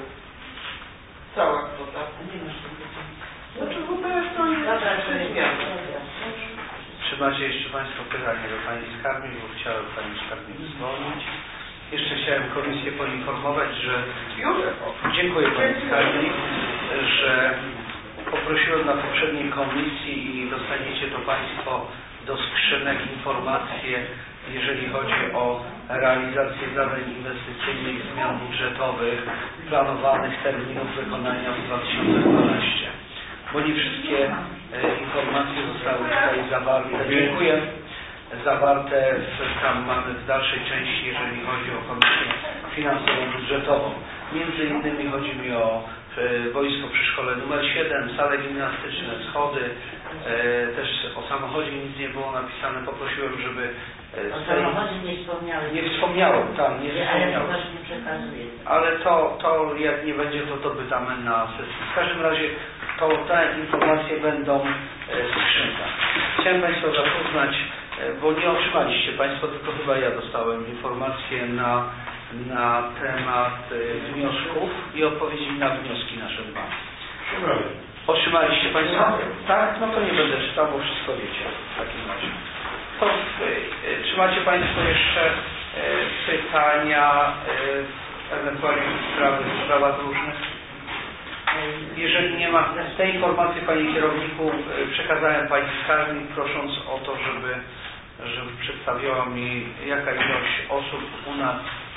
Cała kwota. Nie masz tego. Znaczy W P F to jest Dobra, to jest zmiana. Czy macie jeszcze Państwo pytania do Pani Skarbnik, bo chciałem Pani Skarbnik zwolnić. Jeszcze chciałem Komisję poinformować, że Już? dziękuję Pani Skarbnik, że poprosiłem na poprzedniej komisji i dostaniecie to Państwo do skrzynek informacje, jeżeli chodzi o realizację zadań inwestycyjnych, zmian budżetowych, planowanych terminów wykonania w dwa tysiące dwunastym. Bo nie wszystkie e, informacje zostały tutaj zawarte. Dziękuję. Zawarte w, tam mamy w dalszej części, jeżeli chodzi o Komisję Finansowo-Budżetową. Między innymi chodzi mi o e, Wojsko przy szkole numer siedem, sale gimnastyczne, schody, e, też o samochodzie nic nie było napisane. Poprosiłem, żeby e, O z tej... samochodzie nie wspomniałeś. Nie wspomniałem, tam nie Ale ja wspomniałem. właśnie przekazuję. Ale to, to jak nie będzie, to to pytamy na sesji. W każdym razie to te informacje będą w skrzynkach. Chciałem Państwa zapoznać, bo nie otrzymaliście Państwo, tylko chyba ja dostałem informacje na, na temat wniosków i odpowiedzi na wnioski nasze dwa. Otrzymaliście Państwo? Tak? No to nie będę czytał, bo wszystko wiecie w takim razie. To, czy macie Państwo jeszcze e, pytania, e, ewentualnie sprawy w sprawach różnych? Jeżeli nie ma, te informacje Panie Kierowniku przekazałem Pani Skarbnik, prosząc o to, żeby, żeby przedstawiła mi, jaka ilość osób u nas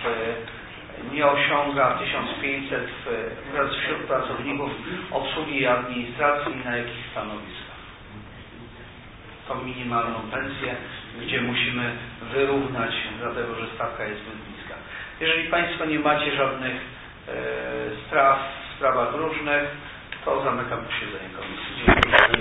nie osiąga tysiąc pięćset wśród pracowników obsługi i administracji i na jakich stanowiskach. Tą minimalną pensję, gdzie musimy wyrównać, dlatego że stawka jest zbyt niska. Jeżeli Państwo nie macie żadnych e, spraw w sprawach różnych, to zamykam posiedzenie komisji. Dziękuję.